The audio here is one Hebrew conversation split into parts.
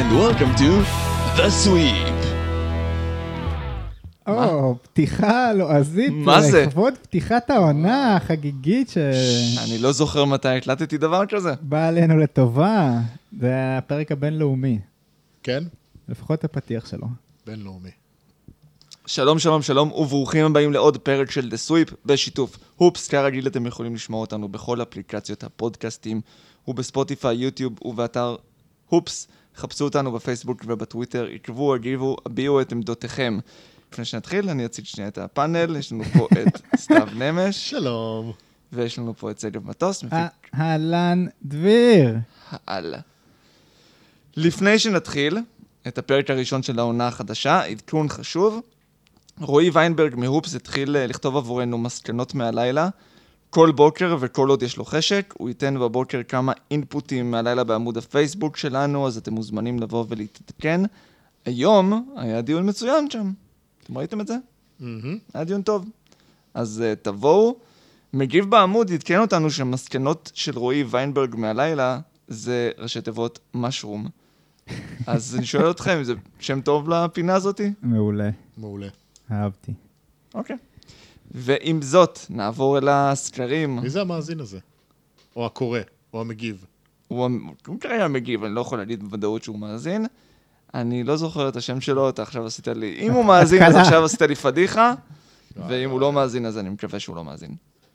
and welcome to The Sweep. פתיחה לועזית. מה זה? לכבוד פתיחת העונה החגיגית אני לא זוכר מתי הקלטתי דבר כזה. בא עלינו לטובה. זה הפרק הבינלאומי. כן? לפחות הפתיח שלו. בינלאומי. שלום, שלום, שלום, וברוכים הבאים לעוד פרק של The Sweep בשיתוף הופס. כרגיל אתם יכולים לשמוע אותנו בכל אפליקציות הפודקאסטים, ובספוטיפיי, יוטיוב ובאתר הופס. חפשו אותנו בפייסבוק ובטוויטר, עקבו, הגיבו, הביעו את עמדותיכם. לפני שנתחיל, אני אציג שנייה את הפאנל. יש לנו פה את סתיו נמש. שלום. ויש לנו פה את שגב מטוס. אהלן דביר. הלאה. לפני שנתחיל את הפרק הראשון של העונה החדשה, עדכון חשוב. רועי ויינברג מהופס התחיל לכתוב עבורנו מסקנות מהלילה. כל בוקר וכל עוד יש לו חשק, הוא ייתן בבוקר כמה אינפוטים מהלילה בעמוד הפייסבוק שלנו, אז אתם מוזמנים לבוא ולהתעדכן. היום היה דיון מצוין שם. אתם ראיתם את זה? היה דיון טוב. אז תבואו. מגיב בעמוד יתקן אותנו שמסקנות של רועי ויינברג מהלילה זה ראשי תיבות משרום. אז אני שואל אתכם, זה שם טוב לפינה הזאת? מעולה. מעולה. אהבתי. אוקיי. ועם זאת, נעבור אל הסקרים. מי זה המאזין הזה? או הקורא, או המגיב? הוא כרגע מגיב, אני לא יכול להגיד בוודאות שהוא מאזין. אני לא זוכר את השם שלו, אתה עכשיו עשית לי... אם הוא מאזין, אז עכשיו עשית לי פדיחה, ואם הוא לא מאזין, אז אני מקווה שהוא לא מאזין.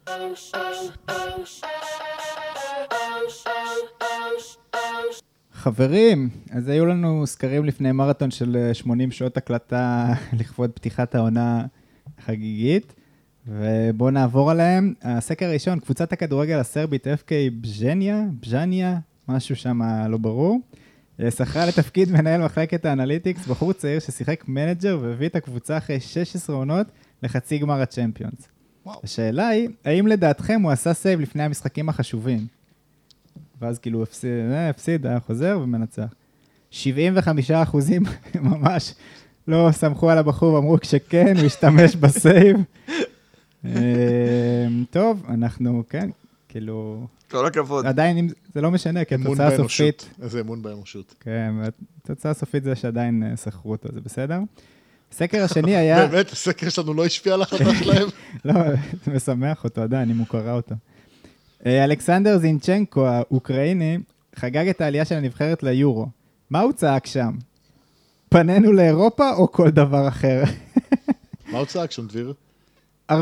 חברים, אז היו לנו סקרים לפני מרתון של 80 שעות הקלטה לכבוד פתיחת העונה החגיגית, ובואו נעבור עליהם. הסקר הראשון, קבוצת הכדורגל הסרבית FK בז'ניה, משהו שם לא ברור, שכרה לתפקיד מנהל מחלקת האנליטיקס, בחור צעיר ששיחק מנג'ר והביא את הקבוצה אחרי 16 עונות לחצי גמר הצ'מפיונס. השאלה היא, האם לדעתכם הוא עשה סייב לפני המשחקים החשובים? ואז כאילו הוא הפסיד, היה חוזר ומנצח. 75% ממש לא סמכו על הבחור ואמרו כשכן, הוא השתמש בסייב. טוב, אנחנו, כן, כאילו... כל הכבוד. עדיין, זה לא משנה, כי התוצאה הסופית... איזה אמון באנושות. כן, התוצאה הסופית זה שעדיין שכרו אותו, זה בסדר? הסקר השני היה... באמת, הסקר שלנו לא השפיע על החלטה שלהם? לא, זה משמח אותו עדיין, אם הוא קרא אותו. אלכסנדר זינצ'נקו, האוקראיני, חגג את העלייה של הנבחרת ליורו. מה הוא צעק שם? פנינו לאירופה או כל דבר אחר? מה הוא צעק שם, דביר? 48%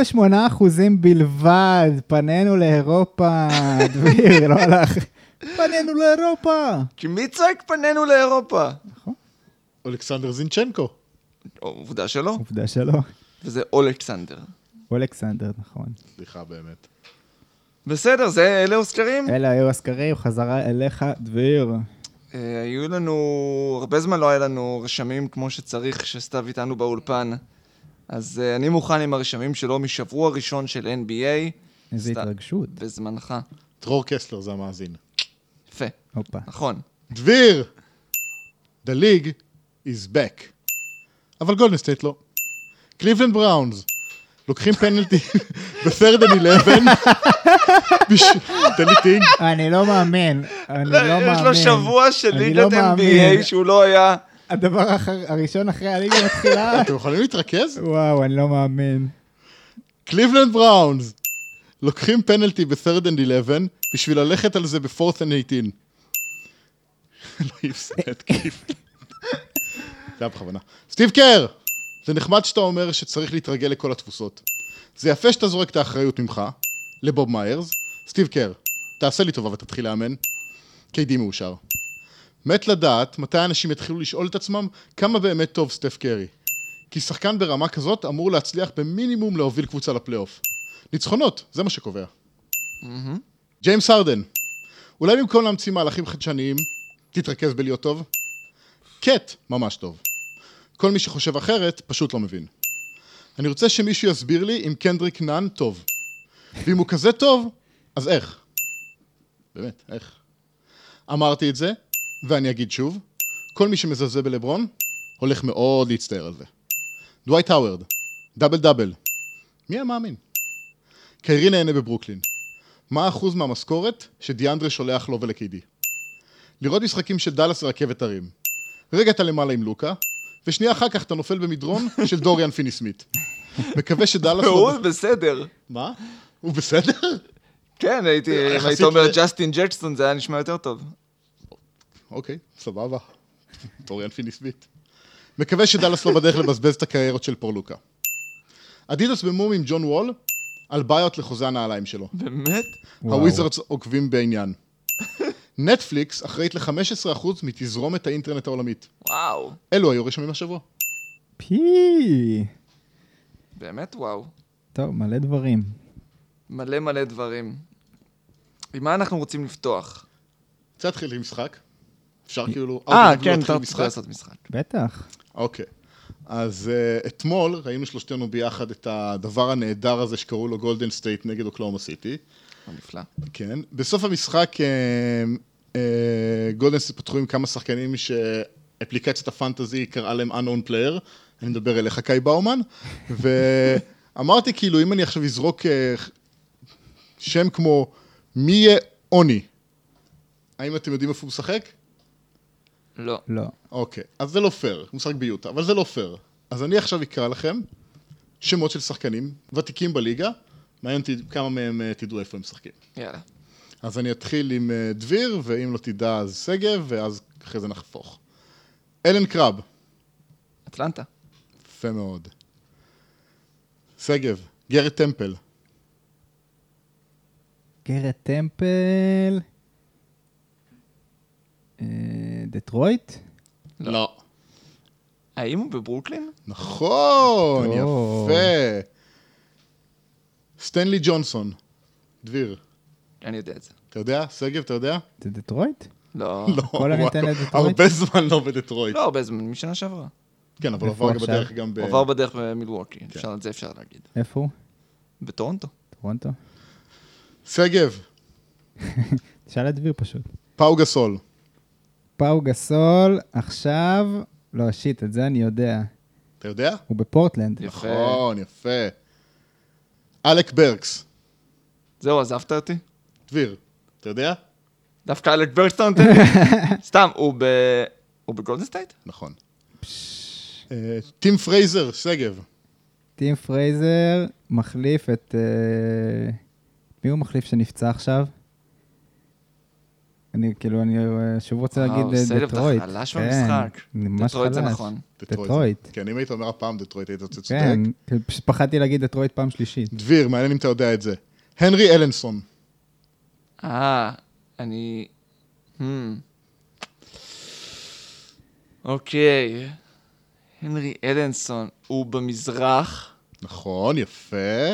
בלבד, פנינו לאירופה, דביר, לא הלך. פנינו לאירופה. כי מי צעק פנינו לאירופה? נכון. אלכסנדר זינצ'נקו. עובדה שלא. עובדה שלא. וזה אולכסנדר. אולכסנדר, נכון. סליחה, באמת. בסדר, אלה הסקרים? אלה היו הסקרים, חזרה אליך, דביר. היו לנו, הרבה זמן לא היה לנו רשמים כמו שצריך שסתיו איתנו באולפן. אז אני מוכן עם הרשמים שלו משבוע ראשון של NBA. איזה התרגשות. בזמנך. דרור קסלר זה המאזין. יפה. הופה. נכון. דביר! The league is back. אבל גולדן סטייט לא. קליבלנד בראונס. לוקחים פנלטי ב3rd and 11. תן לי טינג. אני לא מאמין. יש לו שבוע של ליגת NBA שהוא לא היה... הדבר הראשון אחרי הליגה מתחילה. אתם יכולים להתרכז? וואו, אני לא מאמין. קליבלנד בראונס. לוקחים פנלטי ב3rd and 11 בשביל ללכת על זה ב4th and 18. לא יפסק את קליבלנד. זה היה בכוונה. סטיב קר! זה נחמד שאתה אומר שצריך להתרגל לכל התפוסות. זה יפה שאתה זורק את האחריות ממך, לבוב מיירס. סטיב קר, תעשה לי טובה ותתחיל לאמן. קיידי מאושר. מת לדעת מתי אנשים יתחילו לשאול את עצמם כמה באמת טוב סטף קרי. כי שחקן ברמה כזאת אמור להצליח במינימום להוביל קבוצה לפלייאוף. ניצחונות, זה מה שקובע. ג'יימס הרדן, אולי במקום להמציא מהלכים חדשניים, תתרכז בלהיות טוב? קט, ממש טוב. כל מי שחושב אחרת, פשוט לא מבין. אני רוצה שמישהו יסביר לי אם קנדריק נאן טוב. ואם הוא כזה טוב, אז איך? באמת, איך? אמרתי את זה, ואני אגיד שוב, כל מי שמזלזל בלברון, הולך מאוד להצטער על זה. דווייט האוורד, דאבל דאבל. מי המאמין? קיירי נהנה בברוקלין. מה האחוז מהמשכורת שדיאנדרה שולח לו ולקידי? לראות משחקים של דלס ורכבת הרים. רגע אתה למעלה עם לוקה, ושנייה אחר כך אתה נופל במדרון של דוריאן פיני סמית. מקווה שדאלאס... הוא בסדר. מה? הוא בסדר? כן, אם היית אומר ג'סטין ג'קסון, זה היה נשמע יותר טוב. אוקיי, סבבה. דוריאן פיני סמית. מקווה שדאלאס לא בדרך לבזבז את הקריירות של פורלוקה. אדידס במום עם ג'ון וול, על בעיות לחוזה הנעליים שלו. באמת? הוויזרדס עוקבים בעניין. נטפליקס אחראית ל-15% מתזרומת האינטרנט העולמית. וואו. אלו היו רשמים השבוע. פי. באמת וואו. טוב, מלא דברים. מלא דברים. עם מה אנחנו רוצים לפתוח? רוצה להתחיל עם משחק? אפשר כאילו... כן, אתה רוצה לעשות משחק. בטח. אוקיי. אז אתמול ראינו שלושתנו ביחד את הדבר הנהדר הזה שקראו לו גולדן סטייט נגד אוקלאומה סיטי. נפלא. כן. בסוף המשחק גולדן סטייט פתחו עם כמה שחקנים שאפליקציית הפנטזי קראה להם unknown player. אני מדבר אליך קאי באומן. ואמרתי כאילו אם אני עכשיו אזרוק שם כמו מי יהיה אוני. האם אתם יודעים איפה הוא משחק? לא. לא. אוקיי, אז זה לא פייר, הוא משחק ביוטה, אבל זה לא פייר. אז אני עכשיו אקרא לכם שמות של שחקנים ותיקים בליגה, מעניין אותי כמה מהם תדעו איפה הם משחקים. יאללה. אז אני אתחיל עם דביר, ואם לא תדע אז סגב, ואז אחרי זה נחפוך. אלן קרב. אטלנטה. יפה מאוד. סגב. גרד טמפל. גרד טמפל. דטרויט? לא. האם הוא בברוקלין? נכון, טוב. יפה. סטנלי ג'ונסון. דביר. אני יודע את זה. אתה יודע? סגב, אתה יודע? זה דטרויט? לא. לא. כל הניתן לדטרויט? הרבה זמן לא בדטרויט. לא הרבה זמן, משנה שעברה. כן, אבל איפה עבר עכשיו? בדרך גם הוא עבר בדרך במילווקי, את זה אפשר להגיד. איפה הוא? בטורונטו. טורונטו? סגב. תשאל את דביר פשוט. פאו גסול. פאו גסול, עכשיו... לא, שיט, את זה אני יודע. אתה יודע? הוא בפורטלנד. יפה. נכון, יפה. אלק ברקס. זהו, עזבת אותי? דביר, אתה יודע? דווקא אלק ברקסטון נותן לי. סתם, הוא בגולדן סטייט? נכון. טים פרייזר, סגב. טים פרייזר מחליף את... מי הוא מחליף שנפצע עכשיו? אני שוב רוצה להגיד סגב, דטרויט. אתה חלש במשחק. ממש דטרויט זה חלש. נכון. דטרויט. כן, אם היית אומר הפעם דטרויט, היית צודק. כן, פשוט פחדתי להגיד דטרויט פעם שלישית. דביר, מעניין אם אתה יודע את זה. הנרי אלנסון. אני... אוקיי. הנרי אלנסון, הוא במזרח, נכון, יפה.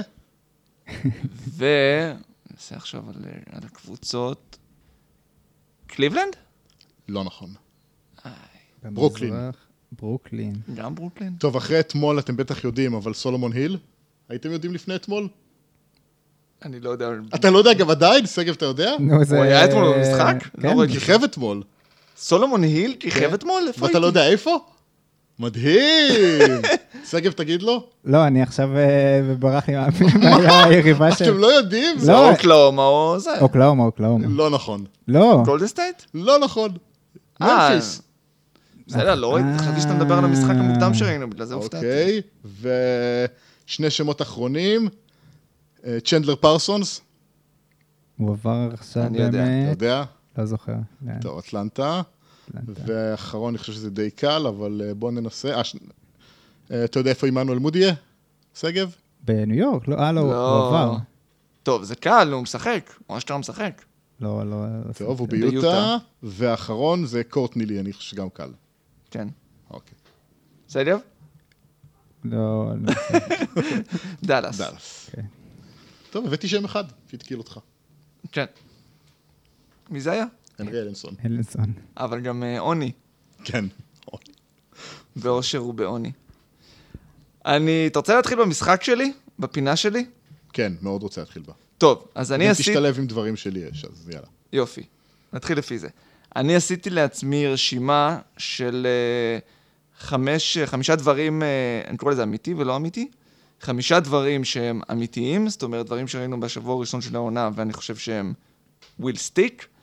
נעשה עכשיו על הקבוצות. קליבלנד? לא נכון. במזרח, ברוקלין. ברוקלין. גם ברוקלין? טוב, אחרי אתמול אתם בטח יודעים, אבל סולומון היל? הייתם יודעים לפני אתמול? אני לא יודע. אתה לא יודע גם עדיין? סגב, אתה יודע? נו, זה... הוא היה אתמול במשחק? כן. לא ראיתי. כיכב אתמול. סולומון היל כיכב אתמול? איפה ואתה לא יודע איפה? מדהים! סגב, תגיד לו. לא, אני עכשיו ברח לי מה היריבה של... אתם לא יודעים? זה לא. אוקלאומה או זה? אוקלאומה. לא נכון. לא. גולדן סטייט? לא נכון. ממפיס. בסדר, לא ראיתי, חשבתי שאתה מדבר על המשחק המוקדם שראינו, בגלל זה הופתעתי. אוקיי, ושני שמות אחרונים. צ'נדלר פרסונס. הוא עבר עכשיו אני יודע. אתה באמת... יודע? לא זוכר. טוב, אטלנטה. ואחרון, אני חושב שזה די קל, אבל בואו ננסה. אתה יודע איפה עמנואל מודי יהיה? סגב? בניו יורק? לא, הוא עבר. טוב, זה קל, הוא משחק. ממש אתה משחק. לא. טוב, הוא ביוטה. ביוטה. ואחרון זה קורטני לי, אני חושב שגם קל. כן. אוקיי. סגב? לא. דאלאס. דאלאס. אוקיי. טוב, הבאתי שם אחד, שהתקיל אותך. כן. מי זה היה? הנרי אלנסון. אלנסון. אבל גם עוני. כן. באושר ובעוני. אתה רוצה להתחיל במשחק שלי? בפינה שלי? כן, מאוד רוצה להתחיל בה. טוב, אז אני עשיתי... תשתלב עם דברים שלי יש, אז יאללה. יופי, נתחיל לפי זה. אני עשיתי לעצמי רשימה של 5 דברים, אני קורא לזה אמיתי ולא אמיתי, 5 דברים שהם אמיתיים, זאת אומרת דברים שראינו בשבוע הראשון של העונה, ואני חושב שהם will stick,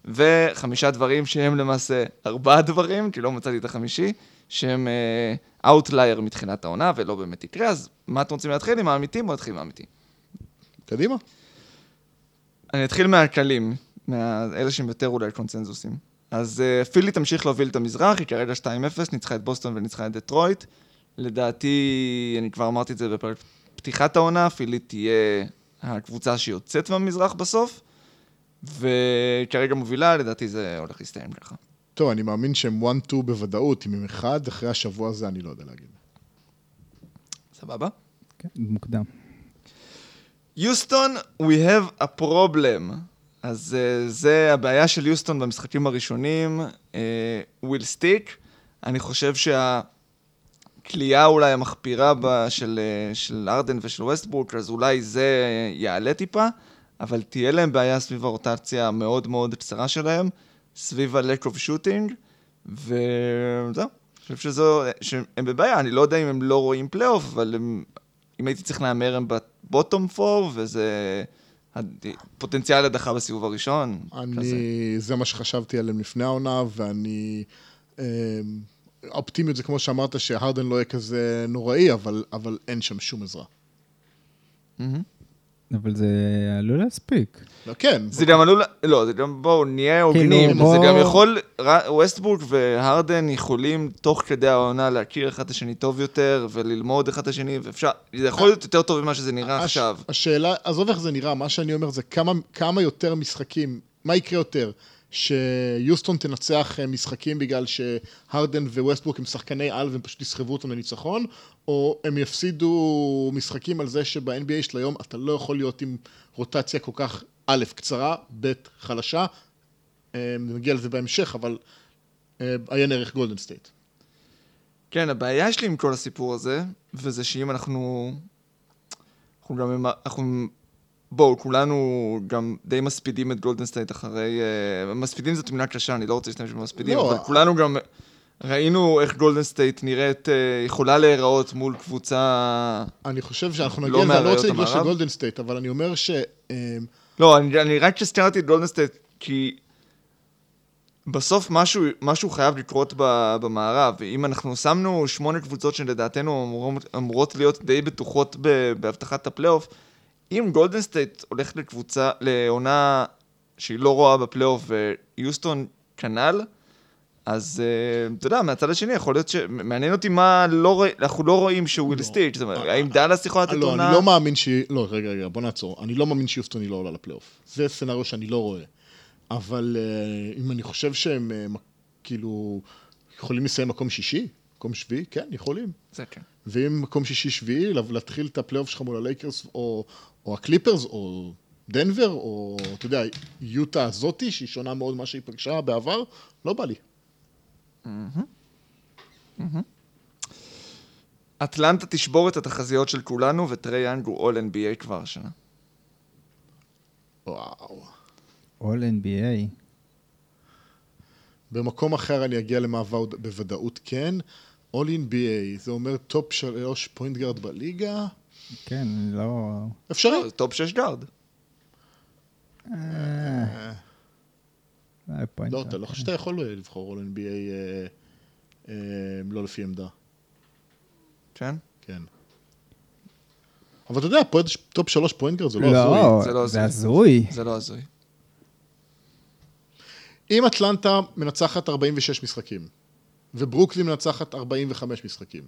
ו5 דברים שהם למעשה 4 דברים, כי לא מצאתי את החמישי, שהם אאוטלייר מתחילת העונה, ולא באמת יקרה, אז מה אתם רוצים להתחיל עם האמיתים או להתחיל עם האמיתים? קדימה. אני אתחיל מהקלים, מאלה שהם יותר אולי קונצנזוסים. אז פילי תמשיך להוביל את המזרח, היא כרגע 2-0, ניצחה את בוסטון וניצחה את דטרויט. לדעתי, אני כבר אמרתי את זה בפרק פתיחת העונה, פילי תהיה הקבוצה שיוצאת מהמזרח בסוף, וכרגע מובילה, לדעתי זה הולך להסתיים ככה. טוב, אני מאמין שהם 1-2 בוודאות, אם הם אחד, אחרי השבוע הזה אני לא יודע להגיד. סבבה? כן, מוקדם. יוסטון, we have a problem. אז זה הבעיה של יוסטון במשחקים הראשונים, will stick. אני חושב שהקליעה אולי המחפירה של ארדן ושל ווסטברוק, אז אולי זה יעלה טיפה, אבל תהיה להם בעיה סביב הרוטציה המאוד מאוד קצרה שלהם, סביב ה-lack of shooting, וזהו. אני חושב שהם בבעיה, אני לא יודע אם הם לא רואים פלייאוף, אבל אם הייתי צריך להאמר הם בבוטום 4, וזה פוטנציאל הדחה בסיבוב הראשון. זה מה שחשבתי עליהם לפני העונה, ואני אופטימיות זה כמו שאמרת שהרדן לא יהיה כזה נוראי, אבל אין שם שום עזרה. אבל זה עלול להספיק. לא, כן. זה גם עלול, לא, זה גם בואו נהיה הוגנים, זה גם יכול, ווסטברוק והרדן יכולים תוך כדי העונה להכיר אחד את השני טוב יותר, וללמוד אחד את השני, ואפשר, זה יכול להיות יותר טוב ממה שזה נראה עכשיו. השאלה, עזוב איך זה נראה, מה שאני אומר זה כמה יותר משחקים, מה יקרה יותר? שיוסטון תנצח משחקים בגלל שהרדן וווסטברוק הם שחקני על והם פשוט יסחבו אותם לניצחון, או הם יפסידו משחקים על זה שב-NBA של היום אתה לא יכול להיות עם רוטציה כל כך א', קצרה, ב', חלשה, נגיע לזה בהמשך, אבל עיין ערך גולדן סטייט. כן, הבעיה שלי עם כל הסיפור הזה, וזה שאם אנחנו בואו, כולנו גם די מספידים את גולדן סטייט אחרי, מספידים זאת מילה קשה, אני לא רוצה להשתמש במספידים, אבל כולנו גם ראינו איך גולדן סטייט נראית, יכולה להיראות מול קבוצה אני חושב שאנחנו נגיע לזה, אני לא רוצה לגלוש לגולדן סטייט, אבל אני אומר ש... לא, אני רק הזכרתי את גולדן סטייט, כי בסוף משהו חייב לקרות במערב, ואם אנחנו שמנו 8 קבוצות שלדעתנו אמורות להיות די בטוחות בהבטחת הפלייאוף, אם גולדן סטייט הולך לעונה שהיא לא רואה בפלייאוף ויוסטון כנל, אז אתה יודע, מהצד השני יכול להיות מעניין אותי מה אנחנו לא רואים שהוא וויל סטייט, זאת אומרת, האם דאלאס יכולה לתת עונה? אני לא מאמין לא, רגע, בוא נעצור. אני לא מאמין שיוסטון היא לא עולה לפלייאוף. זה סצנריו שאני לא רואה. אבל אם אני חושב שהם כאילו יכולים לסיים מקום שישי, מקום שביעי, כן, יכולים. זה כן. ואם מקום שישי שביעי, להתחיל את הפלייאוף שלך מול הלייקרס או הקליפרס או דנבר, או אתה יודע, יוטה הזאתי, שהיא שונה מאוד מה שהיא פגשה בעבר, לא בא לי. אטלנטה תשבור את התחזיות של כולנו, וטרי יאנג הוא All NBA כבר השנה. וואו. All NBA. במקום אחר אני אגיע למעבר בוודאות כן. All NBA, זה אומר טופ 3 פוינט גארד בליגה. כן, לא... אפשרי? טופ 6 גארד. לא, אתה לא חושב שאתה יכול לבחור All NBA לא לפי עמדה. כן? כן. אבל אתה יודע, טופ 3 פוינט גארד זה לא הזוי. לא, זה הזוי. זה לא הזוי. אם אטלנטה מנצחת 46 משחקים, וברוקלין מנצחת 45 משחקים.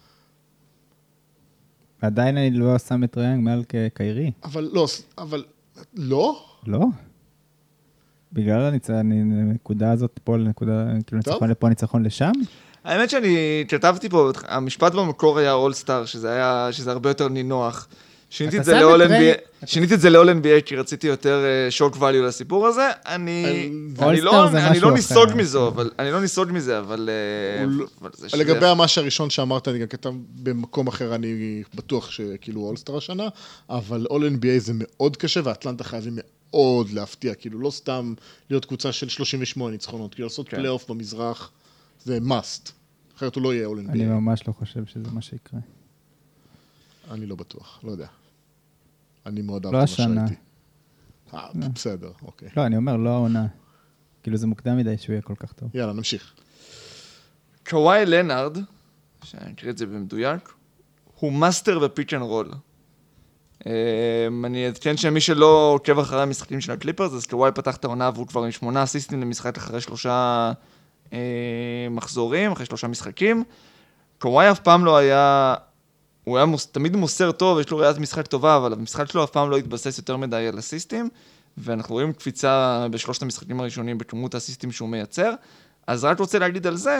עדיין אני לא שם את ריאנג מעל קיירי. אבל לא? לא? בגלל הנקודה הזאת פה, כאילו ניצחון לפה, ניצחון לשם? האמת שאני כתבתי פה, המשפט במקור היה אול-סטאר, שזה הרבה יותר נינוח. שיניתי את זה ל-All NBA, כי רציתי יותר שוק ואליו לסיפור הזה. אני לא ניסוג מזה, אבל... לגבי המש הראשון שאמרת, אני גם כתב במקום אחר, אני בטוח שכאילו אול-סטאר השנה, אבל All NBA זה מאוד קשה, ואטלנטה חייבים מאוד להפתיע, כאילו לא סתם להיות קבוצה של 38 ניצחונות, כאילו לעשות פלייאוף במזרח, זה must. אחרת הוא לא יהיה All NBA. אני ממש לא חושב שזה מה שיקרה. אני לא בטוח, לא יודע. אני מאוד לא השנה. בסדר, אוקיי. לא, אני אומר, לא העונה. כאילו זה מוקדם מדי שהוא יהיה כל כך טוב. יאללה, נמשיך. קוואי לנארד, שאני אקריא את זה במדויק, הוא מאסטר בפיץ' אנד רול. אני אתכן שמי שלא עוקב אחרי המשחקים של הקליפרס, אז קוואי פתח את העונה והוא כבר עם 8 אסיסטים למשחק אחרי 3 מחזורים, אחרי 3 משחקים. קוואי אף פעם לא היה, הוא היה תמיד מוסר טוב, יש לו ראיית משחק טובה, אבל המשחק שלו אף פעם לא התבסס יותר מדי על אסיסטים, ואנחנו רואים קפיצה בשלושת המשחקים הראשונים בכמות האסיסטים שהוא מייצר. אז רק רוצה להגיד על זה,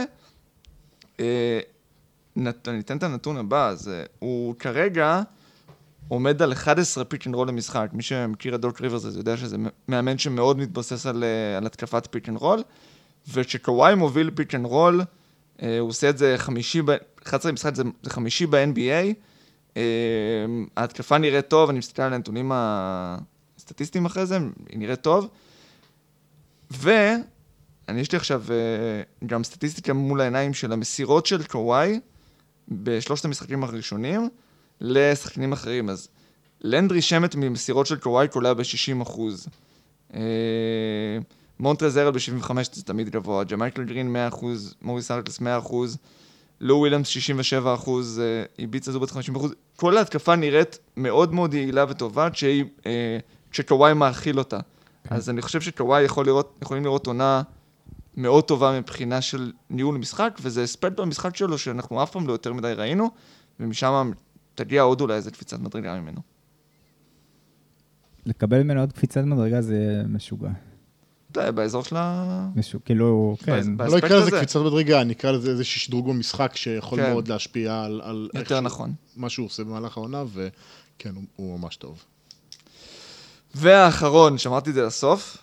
אני אתן את הנתון הבא, אז הוא כרגע עומד על 11 פיץ' אנד רול למשחק. מי שמכיר את דוק ריברס הזה יודע שזה מאמן שמאוד מתבסס על התקפת פיץ' אנד רול, וכשקוואי מוביל פיץ' אנד רול, הוא עושה את זה 11 משחק, זה 5 ב-NBA, ההתקפה נראית טוב, אני מסתכל על הנתונים הסטטיסטיים אחרי זה, היא נראית טוב, יש לי עכשיו גם סטטיסטיקה מול העיניים של המסירות של קוואי, בשלושת המשחקים הראשונים, לשחקנים אחרים. אז לנדרי שמט ממסירות של קוואי קולע ב-60%. מונטרז הרל ב-75% זה תמיד גבוה, ג'מייקל גרין 100%, מוריס ארקלס 100%, לו וויליאמס 67%, איביצה זובת 50%. כל ההתקפה נראית מאוד מאוד יעילה וטובה כשקוואי מאכיל אותה. אז אני חושב שקוואי יכולים לראות עונה מאוד טובה מבחינה של ניהול משחק, וזה הספד במשחק שלו שאנחנו אף פעם לא יותר מדי ראינו, ומשם תגיע עוד אולי איזה קפיצת מדרגה ממנו. לקבל ממנו עוד קפיצת מדרגה זה משוגע. באזור שלה... כאילו, כן. לא יקרא לזה קפיצת מדרגה, אני אקרא לזה איזושהי שדרוג במשחק שיכול מאוד להשפיע על יותר נכון. מה שהוא עושה במהלך העונה, וכן, הוא ממש טוב. והאחרון, שמרתי את זה לסוף,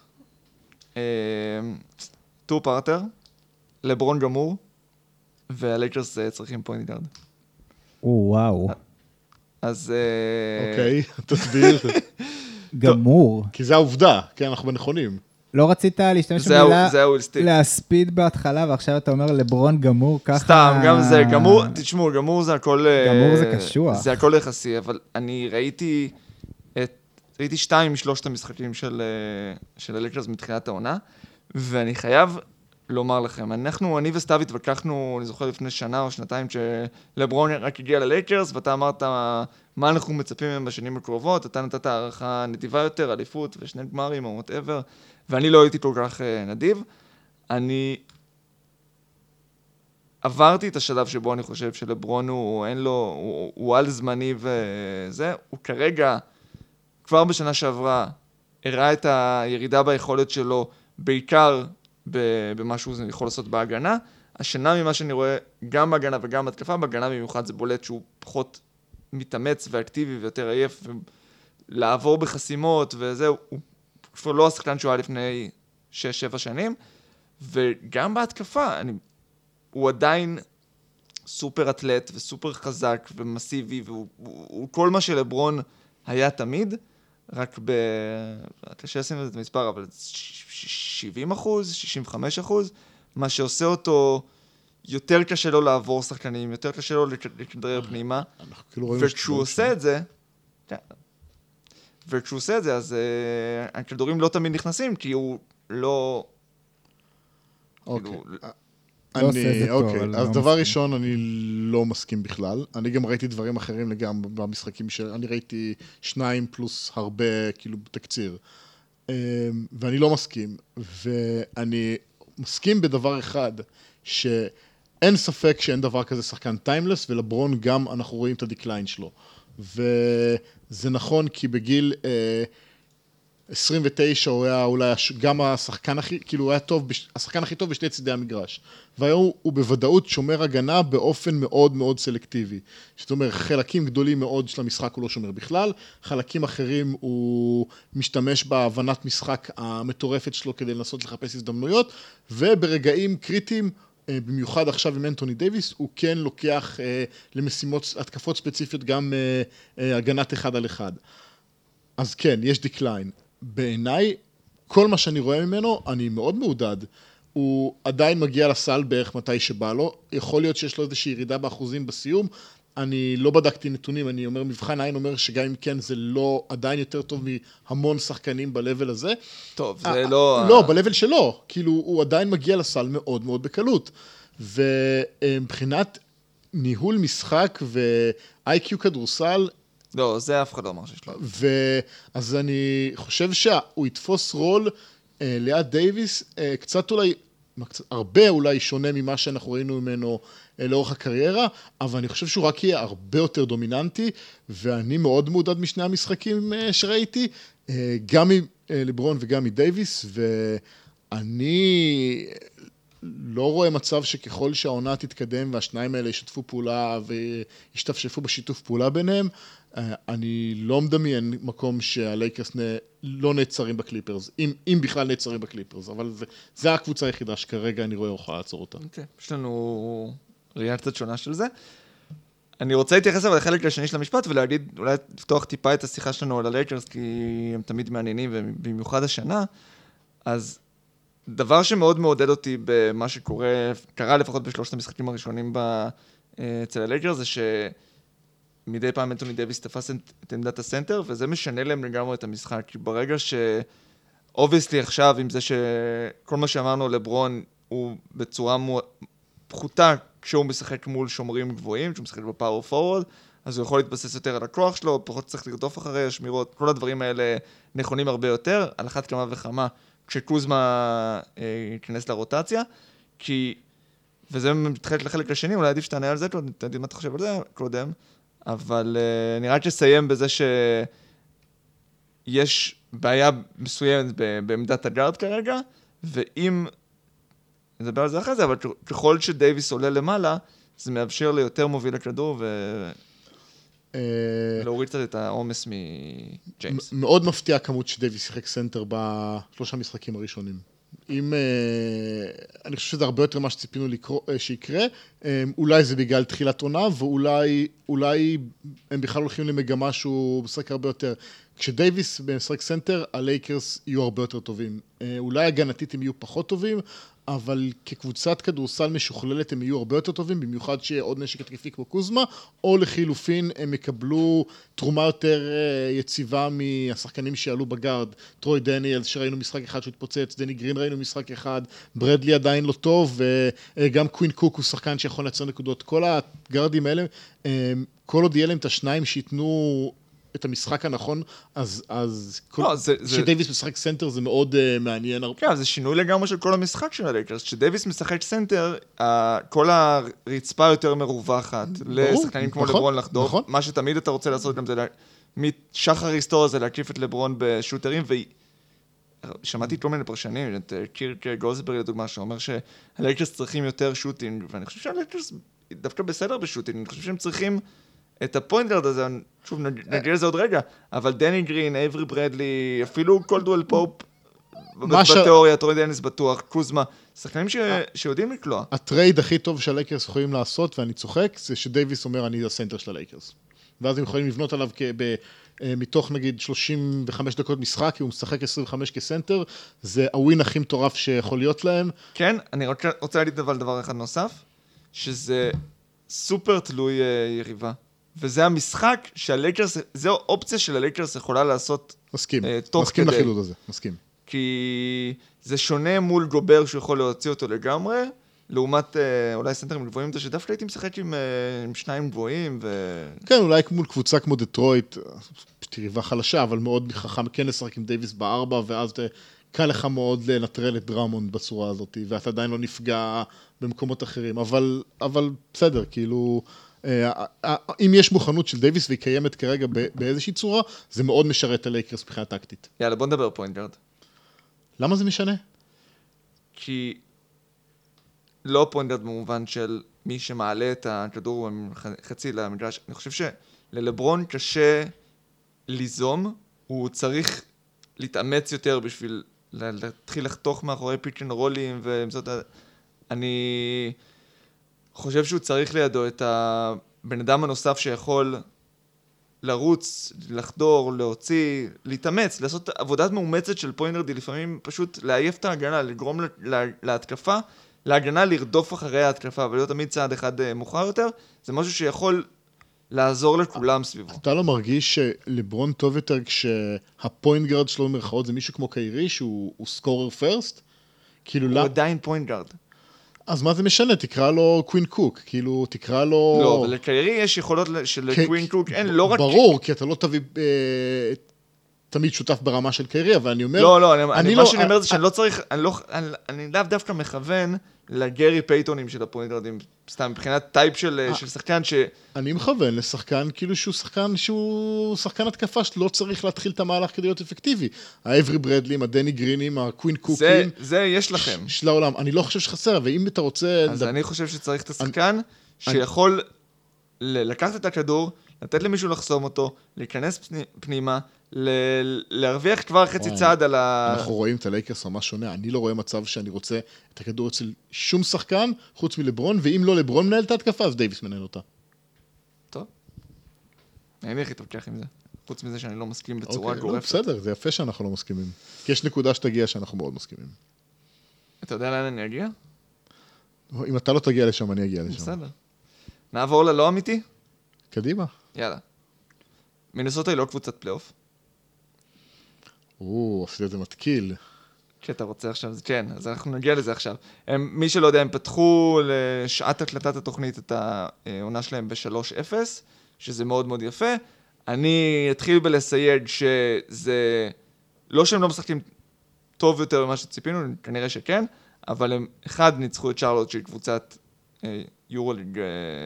טור פרטר, לברון גמור, והלייקרס צריכים פוינט גארד. וואו. אז... אוקיי, תסביר. גמור. כי זה העובדה, כן, אנחנו בנכונים. לא רצית להשתמש במילה להספיד בהתחלה, ועכשיו אתה אומר לברון גמור, ככה... סתם, גם זה, גמור, תשמעו, גמור זה הכל... גמור זה קשוח. זה הכל יחסי, אבל אני ראיתי 2 משלושת המשחקים של הלייקרס מתחילת העונה, ואני חייב לומר לכם, אני וסתיו התווכחנו, אני זוכר לפני שנה או שנתיים, שלברון רק הגיע ללייקרס, ואתה אמרת מה אנחנו מצפים מהם בשנים הקרובות, אתה נתת הערכה נדיבה יותר, אליפות ושני גמרים או whatever, ואני לא הייתי כל כך נדיב. אני עברתי את השלב שבו אני חושב שלברון הוא על זמני וזה, הוא כרגע, כבר בשנה שעברה, הראה את הירידה ביכולת שלו, בעיקר במה שהוא יכול לעשות בהגנה. השנה ממה שאני רואה, גם בהגנה וגם בהתקפה, בהגנה במיוחד זה בולט שהוא פחות מתאמץ ואקטיבי ויותר עייף, ולעבור בחסימות וזהו, הוא כבר לא השחקן שהוא היה לפני 6-7 שנים, וגם בהתקפה, הוא עדיין סופר אתלט וסופר חזק ומסיבי, והוא כל מה שלברון היה תמיד, רק קשה לשים את המספר, אבל 70%, 65%, מה שעושה אותו יותר קשה לו לעבור שחקנים, יותר קשה לו לכדרר פנימה, וכשהוא עושה את זה, אז הכדורים לא תמיד נכנסים, כי הוא לא... אוקיי, אז דבר ראשון, אני לא מסכים בכלל. אני גם ראיתי דברים אחרים לגמרי במשחקים אני ראיתי 2 פלוס הרבה, כאילו, בתקציר. ואני לא מסכים. ואני מסכים בדבר אחד, שאין ספק שאין דבר כזה שחקן טיימלס, ולברון גם אנחנו רואים את הדקליין שלו. וזה נכון כי בגיל 29 הוא היה אולי גם השחקן הכי, כאילו הוא היה טוב, השחקן הכי טוב בשני צידי המגרש. והיום הוא בוודאות שומר הגנה באופן מאוד מאוד סלקטיבי. זאת אומרת, חלקים גדולים מאוד של המשחק הוא לא שומר בכלל, חלקים אחרים הוא משתמש בהבנת משחק המטורפת שלו כדי לנסות לחפש הזדמנויות, וברגעים קריטיים, במיוחד עכשיו עם אנטוני דייביס, הוא כן לוקח למשימות, התקפות ספציפיות גם הגנת 1 על 1. אז כן, יש דקליין. בעיניי, כל מה שאני רואה ממנו, אני מאוד מעודד. הוא עדיין מגיע לסל בערך מתי שבא לו, יכול להיות שיש לו איזושהי ירידה באחוזים בסיום, אני לא בדקתי נתונים, אני אומר, מבחן עין אומר שגם אם כן, זה לא עדיין יותר טוב מהמון שחקנים בלבל הזה. טוב, זה לא... לא, בלבל שלו. כאילו, הוא עדיין מגיע לסל מאוד מאוד בקלות. ומבחינת ניהול משחק ו-IQ כדורסל, לא, זה אף אחד לא אמר שיש לו. אז אני חושב שהוא יתפוס רול ליד דייביס, קצת אולי, הרבה אולי שונה ממה שאנחנו ראינו ממנו לאורך הקריירה, אבל אני חושב שהוא רק יהיה הרבה יותר דומיננטי, ואני מאוד מעודד משני המשחקים שראיתי, גם מלברון וגם מדייביס, ואני לא רואה מצב שככל שהעונה תתקדם והשניים האלה ישתפו פעולה וישתפשפו בשיתוף פעולה ביניהם, אני לא מדמיין מקום שהלייקרס לא נעצרים בקליפרס, אם בכלל נעצרים בקליפרס, אבל זה הקבוצה היחידה שכרגע אני רואה אוכל לעצור אותה. אוקיי, יש לנו ראייה קצת שונה של זה. אני רוצה להתייחס אבל לחלק לשני של המשפט ולהגיד, אולי לפתוח טיפה את השיחה שלנו על הלייקרס, כי הם תמיד מעניינים ובמיוחד השנה, אז דבר שמאוד מעודד אותי במה קרה לפחות בשלושת המשחקים הראשונים אצל הלייקרס, זה שמדי פעם אנתוני דייביס תפס את עמדת הסנטר, וזה משנה להם לגמרי את המשחק, כי ברגע אובייסלי עכשיו, עם זה שכל מה שאמרנו לברון הוא בצורה פחותה, כשהוא משחק מול שומרים גבוהים, כשהוא משחק בפאוור פורוורד, אז הוא יכול להתבסס יותר על הכוח שלו, פחות צריך לרדוף אחרי השמירות, כל הדברים האלה נכונים הרבה יותר, על אחת כמה וכמה, כשקוזמה ייכנס לרוטציה, וזה מתחילת לחלק לשני, אולי עדיף שתענה על זה, אתה יודע מה אתה חושב על זה קודם, אבל אני רק אסיים בזה שיש בעיה מסוימת בעמדת הגארד כרגע, ואם, נדבר על זה אחרי זה, אבל ככל שדייביס עולה למעלה, זה מאפשר ליותר מוביל לכדור להוריד קצת את העומס מג'יימס. מאוד מפתיע הכמות שדייביס שיחק סנטר בשלושה משחקים הראשונים. אני חושב שזה הרבה יותר מה שציפינו שיקרה, אולי זה בגלל תחילת עונה, ואולי הם בכלל הולכים למגמה שהוא משחק הרבה יותר. כשדייביס משחק סנטר, הלייקרס יהיו הרבה יותר טובים. אולי הגנתית הם יהיו פחות טובים, אבל כקבוצת כדורסל משוכללת הם יהיו הרבה יותר טובים, במיוחד שיהיה עוד נשק התקפי כמו קוזמה, או לחילופין הם יקבלו תרומה יותר יציבה מהשחקנים שיעלו בגארד, טרוי דניאלס שראינו משחק אחד שהוא התפוצץ, דני גרין ראינו משחק אחד, ברדלי עדיין לא טוב, וגם קווין קוק הוא שחקן שיכול לייצר נקודות. כל הגארדים האלה, כל עוד יהיה להם את השניים שיתנו את המשחק הנכון, אז כשדייביס משחק סנטר זה מאוד מעניין. כן, זה שינוי לגמרי של כל המשחק של הלייקרס. כשדייביס משחק סנטר, כל הרצפה יותר מרווחת לשחקנים כמו לברון לחדור. מה שתמיד אתה רוצה לעשות גם זה, משחר היסטוריה זה להקיף את לברון בשוטרים, ושמעתי כל מיני פרשנים, את קירק גולדסברג לדוגמה, שאומר שהלייקרס צריכים יותר שוטינג, ואני חושב שהלייקרס דווקא בסדר בשוטינג, אני חושב שהם צריכים את הפוינט גארד הזה, שוב נגיע לזה עוד רגע, אבל דני גרין, אייברי ברדלי, אפילו קולדוול פופ, בתיאוריה, טרורי דניס בטוח, קוזמה, שחקנים שיודעים לקלוע. הטרייד הכי טוב שהלייקרס יכולים לעשות, ואני צוחק, זה שדייביס אומר, אני הסנטר של הלייקרס. ואז הם יכולים לבנות עליו מתוך נגיד 35 דקות משחק, כי הוא משחק 25 כסנטר, זה הווין הכי מטורף שיכול להיות להם. כן, אני רוצה להגיד דבר אחד נוסף, שזה סופר תלוי יריבה. וזה המשחק שהלייקרס, זו אופציה של הלייקרס יכולה לעשות מסכים כדי. לחילוד הזה, מסכים. כי זה שונה מול גובר שיכול להוציא אותו לגמרי, לעומת אולי סנטרים גבוהים, זה שדווקא הייתי משחק עם שניים גבוהים. כן, אולי מול קבוצה כמו דטרויט, יריבה חלשה, אבל מאוד חכם כן לשחק עם דייביס בארבע, ואז קל לך מאוד לנטרל את דרמונד בצורה הזאת, ואתה עדיין לא נפגע במקומות אחרים, אבל בסדר, כאילו, אם יש מוכנות של דייביס והיא קיימת כרגע באיזושהי צורה, זה מאוד משרת את הלייקרס מבחינה טקטית. יאללה, בוא נדבר פוינט גארד. למה זה משנה? כי לא פוינט גארד במובן של מי שמעלה את הכדור חצי למגרש. אני חושב שללברון קשה ליזום, הוא צריך להתאמץ יותר בשביל להתחיל לחתוך מאחורי פיק אנד רולים, אני חושב שהוא צריך לידו את הבן אדם הנוסף שיכול לרוץ, לחדור, להוציא, להתאמץ, לעשות עבודת מאומצת של פוינטגארד, לפעמים פשוט להעייף את ההגנה, לגרום להתקפה, להגנה לרדוף אחרי ההתקפה, ולא תמיד צעד אחד מאוחר יותר, זה משהו שיכול לעזור לכולם סביבו. אתה לא מרגיש שלברון טוב יותר כשהפוינט גארד שלו במרכאות זה מישהו כמו קיירי שהוא סקורר פרסט? כאילו הוא עדיין פוינט גארד. אז מה זה משנה? תקרא לו קווין קוק, כאילו תקרא לו... לא, אבל לקיירי יש יכולות של קווין קוק, אין, לא רק... ברור, כי אתה לא תביא תמיד שותף ברמה של קיירי, אבל אני אומר... לא, מה שאני אומר זה שאני לא צריך, אני לאו דווקא מכוון לגרי פייטונים של הפוינטרדים, סתם מבחינת טייפ של שחקן ש... אני מכוון לשחקן כאילו שהוא שחקן התקפה שלא צריך להתחיל את המהלך כדי להיות אפקטיבי. האברי ברדלים, הדני גרינים, הקווין קוקים. זה יש לכם. של העולם. אני לא חושב שחסר, ואם אתה רוצה... אז אני חושב שצריך את השחקן שיכול לקחת את הכדור, לתת למישהו לחסום אותו, להיכנס פנימה, להרוויח כבר חצי צעד על ה... אנחנו רואים את הלייקרס ממש שונה. אני לא רואה מצב שאני רוצה את הכדור אצל שום שחקן, חוץ מלברון, ואם לא לברון מנהל את ההתקפה, אז דייביס מנהל אותה. טוב. אני הכי תוקח עם זה. חוץ מזה שאני לא מסכים בצורה גורפת. בסדר, זה יפה שאנחנו לא מסכימים. כי יש נקודה שתגיע שאנחנו מאוד מסכימים. אתה יודע לאן אני אגיע? אם אתה לא תגיע לשם, אני אגיע לשם. בסדר. נעבור ללא אמיתי? קדימה. יאללה. מינסוטה היא לא קבוצת פלייאוף. עשית את זה מתקיל. כשאתה רוצה עכשיו, כן, אז אנחנו נגיע לזה עכשיו. מי שלא יודע, הם פתחו לשעת הקלטת התוכנית את העונה שלהם ב-3-0, שזה מאוד מאוד יפה. אני אתחיל בלסייג שזה, לא שהם לא משחקים טוב יותר ממה שציפינו, כנראה שכן, אבל הם אחד ניצחו את שרלוט שהיא קבוצת יורוליג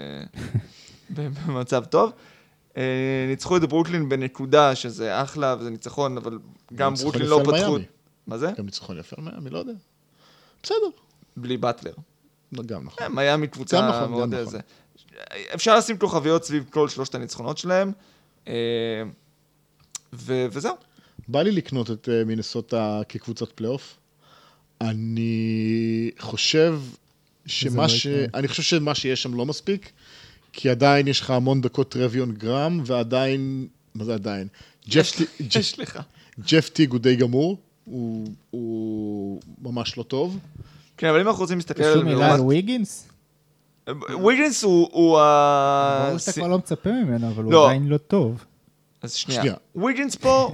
במצב טוב. ניצחו את ברוקלין בנקודה, שזה אחלה וזה ניצחון, אבל גם ברוקלין לא פתחו... מה זה? גם ניצחון יפה על מיאמי, לא יודע. בסדר. בלי באטלר. גם נכון. מיאמי קבוצה מאוד איזה. אפשר לשים כוכביות סביב כל שלושת הניצחונות שלהם, וזהו. בא לי לקנות את מינסוטה כקבוצת פלייאוף. אני חושב שמה שיש שם לא מספיק, כי עדיין יש לך המון דקות רביון גרם, ועדיין, מה זה עדיין? יש לך. ג'ף טיג הוא די גמור, הוא ממש לא טוב. כן, אבל אם אנחנו רוצים להסתכל שום מילה על ויגינס? ויגינס הוא ברור שאתה כבר לא מצפה ממנו, אבל הוא עדיין לא טוב. אז שנייה. ויגינס פה,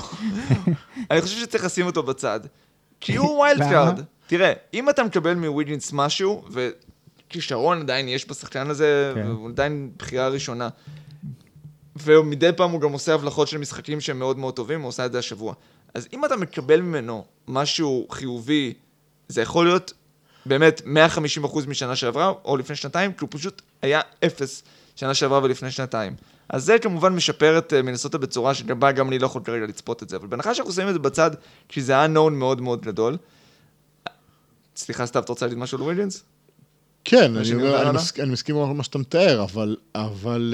אני חושב שצריך לשים אותו בצד, כי הוא ווילד קארד. תראה, אם אתה מקבל מוויגינס משהו, וכישרון עדיין יש בשחקן הזה, והוא עדיין בחירה ראשונה, ומדי פעם הוא גם עושה הבלחות של משחקים שהם מאוד מאוד טובים, הוא עושה את זה השבוע. אז אם אתה מקבל ממנו משהו חיובי, זה יכול להיות באמת 150% משנה שעברה, או לפני שנתיים, כי הוא פשוט היה 0 שנה שעברה ולפני שנתיים. אז זה כמובן משפר את מינסוטה בצורה שבה גם אני לא יכול כרגע לצפות את זה, אבל בהנחה שאנחנו שמים את זה בצד, כי זה היה known מאוד מאוד גדול. סליחה, סתיו, אתה רוצה להגיד משהו על ויגינס? כן, אני מסכים עם מה שאתה מתאר, אבל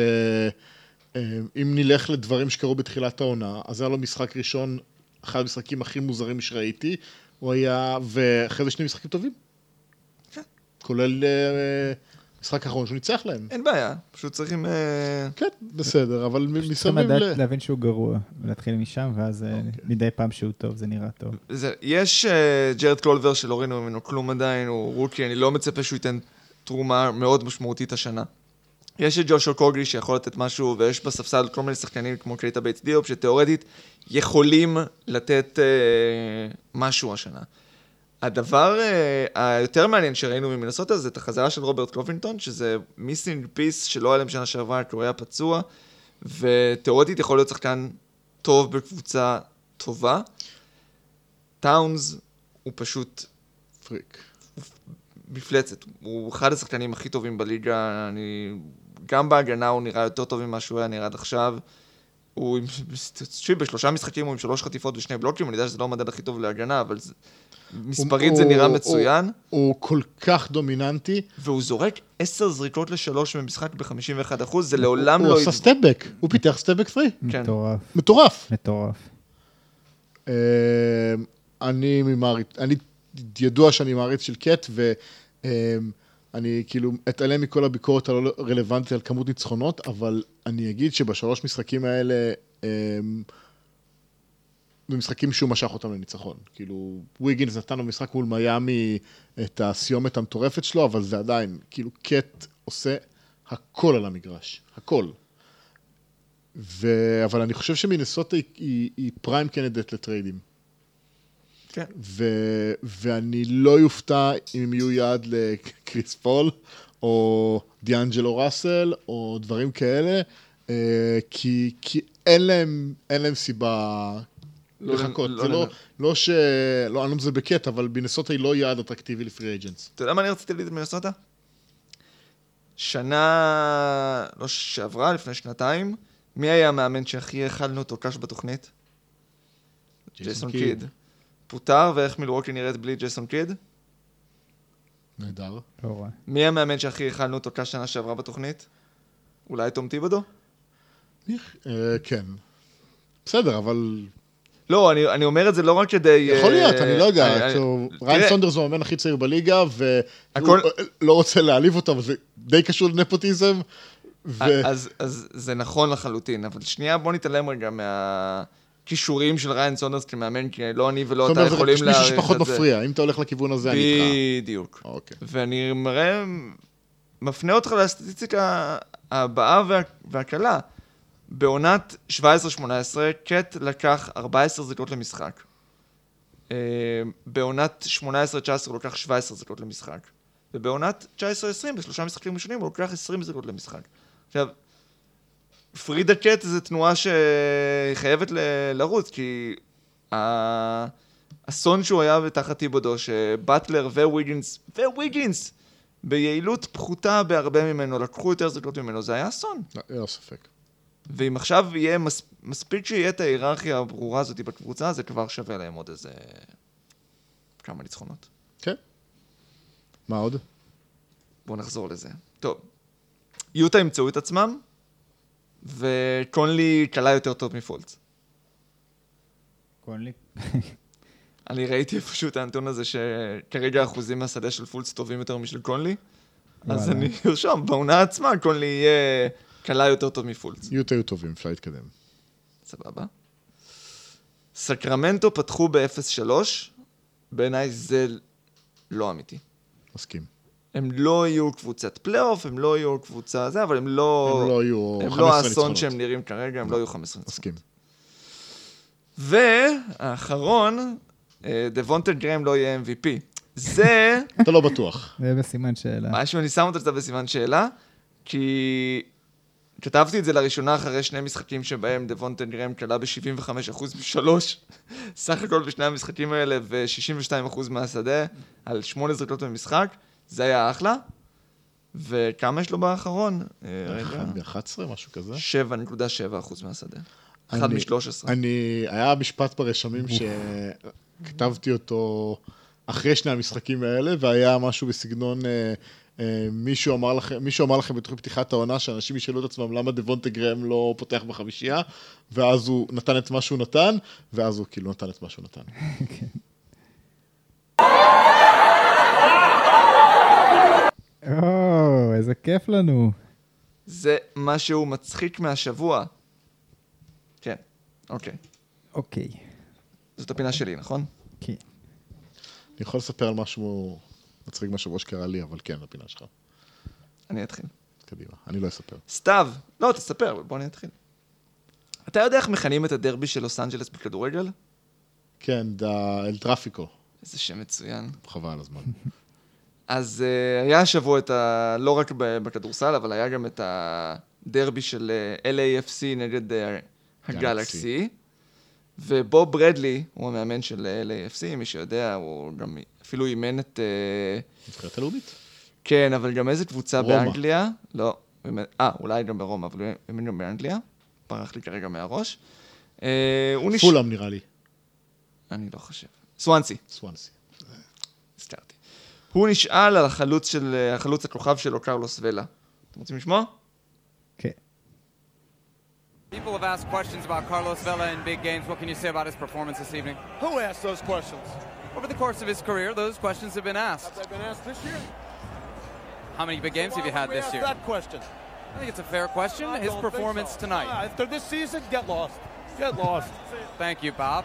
אם נלך לדברים שקרו בתחילת העונה, אז היה לו משחק ראשון, אחד המשחקים הכי מוזרים שראיתי, הוא היה, ואחרי זה שני משחקים טובים. כן. כולל משחק האחרון שהוא ניצח להם. אין בעיה, פשוט צריכים... כן, בסדר, אבל מסביב צריכים לדעת להבין שהוא גרוע, ולהתחיל משם, ואז מדי פעם שהוא טוב, זה נראה טוב. יש ג'רד קולבר שלא ראינו ממנו כלום עדיין, הוא רוקי, אני לא מצפה שהוא ייתן תרומה מאוד משמעותית השנה. יש את ג'ושו קוגלי שיכול לתת משהו, ויש בספסל כל מיני שחקנים כמו קייטה בייטס דיופ, שתיאורטית יכולים לתת משהו השנה. הדבר היותר מעניין שראינו ממינסוטה זה את החזרה של רוברט קובינגטון, שזה מיסינג פיס שלא היה להם שנה שעברה, כי הוא היה פצוע, ותיאורטית יכול להיות שחקן טוב בקבוצה טובה. טאונס הוא פשוט... פריק. מפלצת. הוא אחד השחקנים הכי טובים בליגה, גם בהגנה הוא נראה יותר טוב ממה שהוא היה נראה עד עכשיו. הוא בשלושה משחקים הוא עם 3 חטיפות ו2 בלוקים, אני יודע שזה לא המדד הכי טוב להגנה, אבל מספרית זה נראה מצוין. הוא כל כך דומיננטי. והוא זורק 10 זריקות ל3 במשחק ב-51%, זה לעולם לא... הוא עשה סטפבק, הוא פיתח סטפבק 3. מטורף. מטורף. אני ידוע שאני מעריץ של קט, ואני כאילו אתעלם מכל הביקורת הלא רלוונטית על כמות ניצחונות, אבל אני אגיד שבשלוש משחקים האלה, במשחקים שהוא משך אותם לניצחון. כאילו, ויגינס נתן לו משחק מול מיאמי את הסיומת המטורפת שלו, אבל זה עדיין, כאילו, קט עושה הכל על המגרש. הכל. אבל אני חושב שמינסוטה היא פריים קנדידט לטריידים. כן. ואני לא יופתע אם הם יהיו יעד לקריס פול, או דיאנג'לו ראסל, או דברים כאלה, כי אין להם סיבה לחכות. זה לא ש... לא, אני לא מזה בקט, אבל מינסוטה היא לא יעד אטרקטיבי לפרי אג'נטס. אתה יודע מה אני רציתי להגיד במינסוטה? שנה, לא שעברה, לפני שנתיים, מי היה המאמן שהכי הכלנו אותו קש בתוכנית? ג'ייסון קיד. פוטר, ואיך מילווקי נראית בלי ג'ייסון קיד? נהדר. לא רואה. מי המאמן שהכי הכלנו אותו קש שנה שעברה בתוכנית? אולי תום טיבודו? כן. בסדר, אבל... לא, אני אומר את זה לא רק כדי... יכול להיות, אני לא יודע. ריין סונדרס הוא המאמן הכי צעיר בליגה, והוא לא רוצה להעליב אותו, אבל זה די קשור לנפוטיזם. אז זה נכון לחלוטין, אבל שנייה בוא נתעלם רגע מהכישורים של ריין סונדרס כמאמן, כי לא אני ולא אתה יכולים להעריך את זה. מישהו שפחות מפריע, אם אתה הולך לכיוון הזה, אני איתך. בדיוק. ואני מפנה אותך לסטטיסטיקה הבאה והקלה. בעונת 17-18, קט לקח 14 זריקות למשחק. בעונת 18-19 הוא לקח 17 זריקות למשחק. ובעונת 19-20, בשלושה משחקים ראשונים, הוא לקח 20 זריקות למשחק. עכשיו, פרידה קט זו תנועה שהיא חייבת לרוץ, כי האסון שהוא היה בתחת טיבודו, שבטלר וויגינס, ביעילות פחותה בהרבה ממנו, לקחו יותר זריקות ממנו, זה היה אסון. לא ספק. ואם עכשיו יהיה מספיק שיהיה את ההיררכיה הברורה הזאת בקבוצה, זה כבר שווה להם עוד איזה כמה ניצחונות. כן. מה עוד? בואו נחזור לזה. טוב, יוטה ימצאו את עצמם, וקונלי קלה יותר טוב מפולץ. קונלי? אני ראיתי איפשהו את האנטון הזה שכרגע האחוזים מהשדה של פולץ טובים יותר משל קונלי, אז אני ארשום, בעונה עצמה קונלי יהיה קלה יותר טוב מפולץ. יוטה היו טובים, אפשר להתקדם. סבבה. סקרמנטו פתחו ב-0-3, בעיניי זה לא אמיתי. מסכים. הם לא יהיו קבוצת פלייאוף, הם לא יהיו קבוצה זה, אבל הם לא יהיו 15 ניצחונות. הם לא האסון שהם נראים כרגע, הם לא יהיו 15 ניצחונות. מסכים. והאחרון, דוונטה גרהם לא יהיה MVP. זה... אתה לא בטוח. זה בסימן שאלה. משהו, אני שם אותו בסימן שאלה, כי כתבתי את זה לראשונה אחרי שני משחקים שבהם דוונטה גרהם קלה ב-75% בשלוש, סך הכל בשני המשחקים האלה, ו-62% מהשדה, על 8 זריקות במשחק, זה היה אחלה. וכמה יש לו באחרון? ב-11, משהו כזה? 7.7% מהשדה. 1 מ-13. היה משפט ברשמים שכתבתי אותו אחרי שני המשחקים האלה, והיה משהו בסגנון, מישהו אמר לכם בתוך פתיחת העונה, שאנשים ישאלו את עצמם למה דוונטה גרהם לא פותח בחמישייה, ואז הוא נתן את מה שהוא נתן, ואז הוא כאילו נתן את מה שהוא נתן. איזה כיף לנו. זה משהו מצחיק מהשבוע. כן, אוקיי. אוקיי. זאת הפינה שלי, נכון? כן. אני יכול לספר על משהו מצחיק מהשבוע שקרה לי, אבל כן, הפינה שלך. אני אתחיל. קדימה, אני לא אספר. סתיו, לא, תספר, אבל בוא נתחיל. אתה יודע איך מכנים את הדרבי של לוס אנג'לס בכדורגל? כן, אל טראפיקו. איזה שם מצוין. חבל על הזמן. אז היה השבוע לא רק בכדורסל, אבל היה גם את הדרבי של LAFC נגד הגלקסי. ובוב ברדלי, הוא המאמן של LAFC, מי שיודע, הוא גם אפילו אימן את... נבחרת הלאומית. כן, אבל גם איזה קבוצה רומא. באנגליה. לא, אולי גם ברומא, אבל הוא אימן גם באנגליה. פרח לי כרגע מהראש. פולאם נראה לי. אני לא חושב. סואנסי. הזכרתי. הוא נשאל על החלוץ הכוכב שלו, קרלוס ולה. אתם רוצים לשמוע? כן. People have asked questions about Carlos Vela in big games. What can you say about his performance this evening? Who asked those questions? Over the course of his career, those questions have been asked. Have they been asked this year? How many big games have you had this year? That question. I think it's a fair question. His performance tonight. After this season, get lost. Get lost. Thank you, Bob.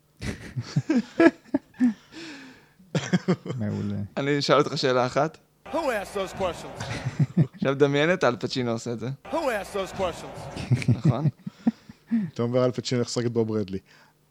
מעולה. אני אשאל אותך שאלה אחת. Who asked those questions? עכשיו דמיין את אל פצ'ינו עושה את זה, Who asked those questions? נכון? אתה אומר על פצ'ינו איך לשחק את בוב ברדלי.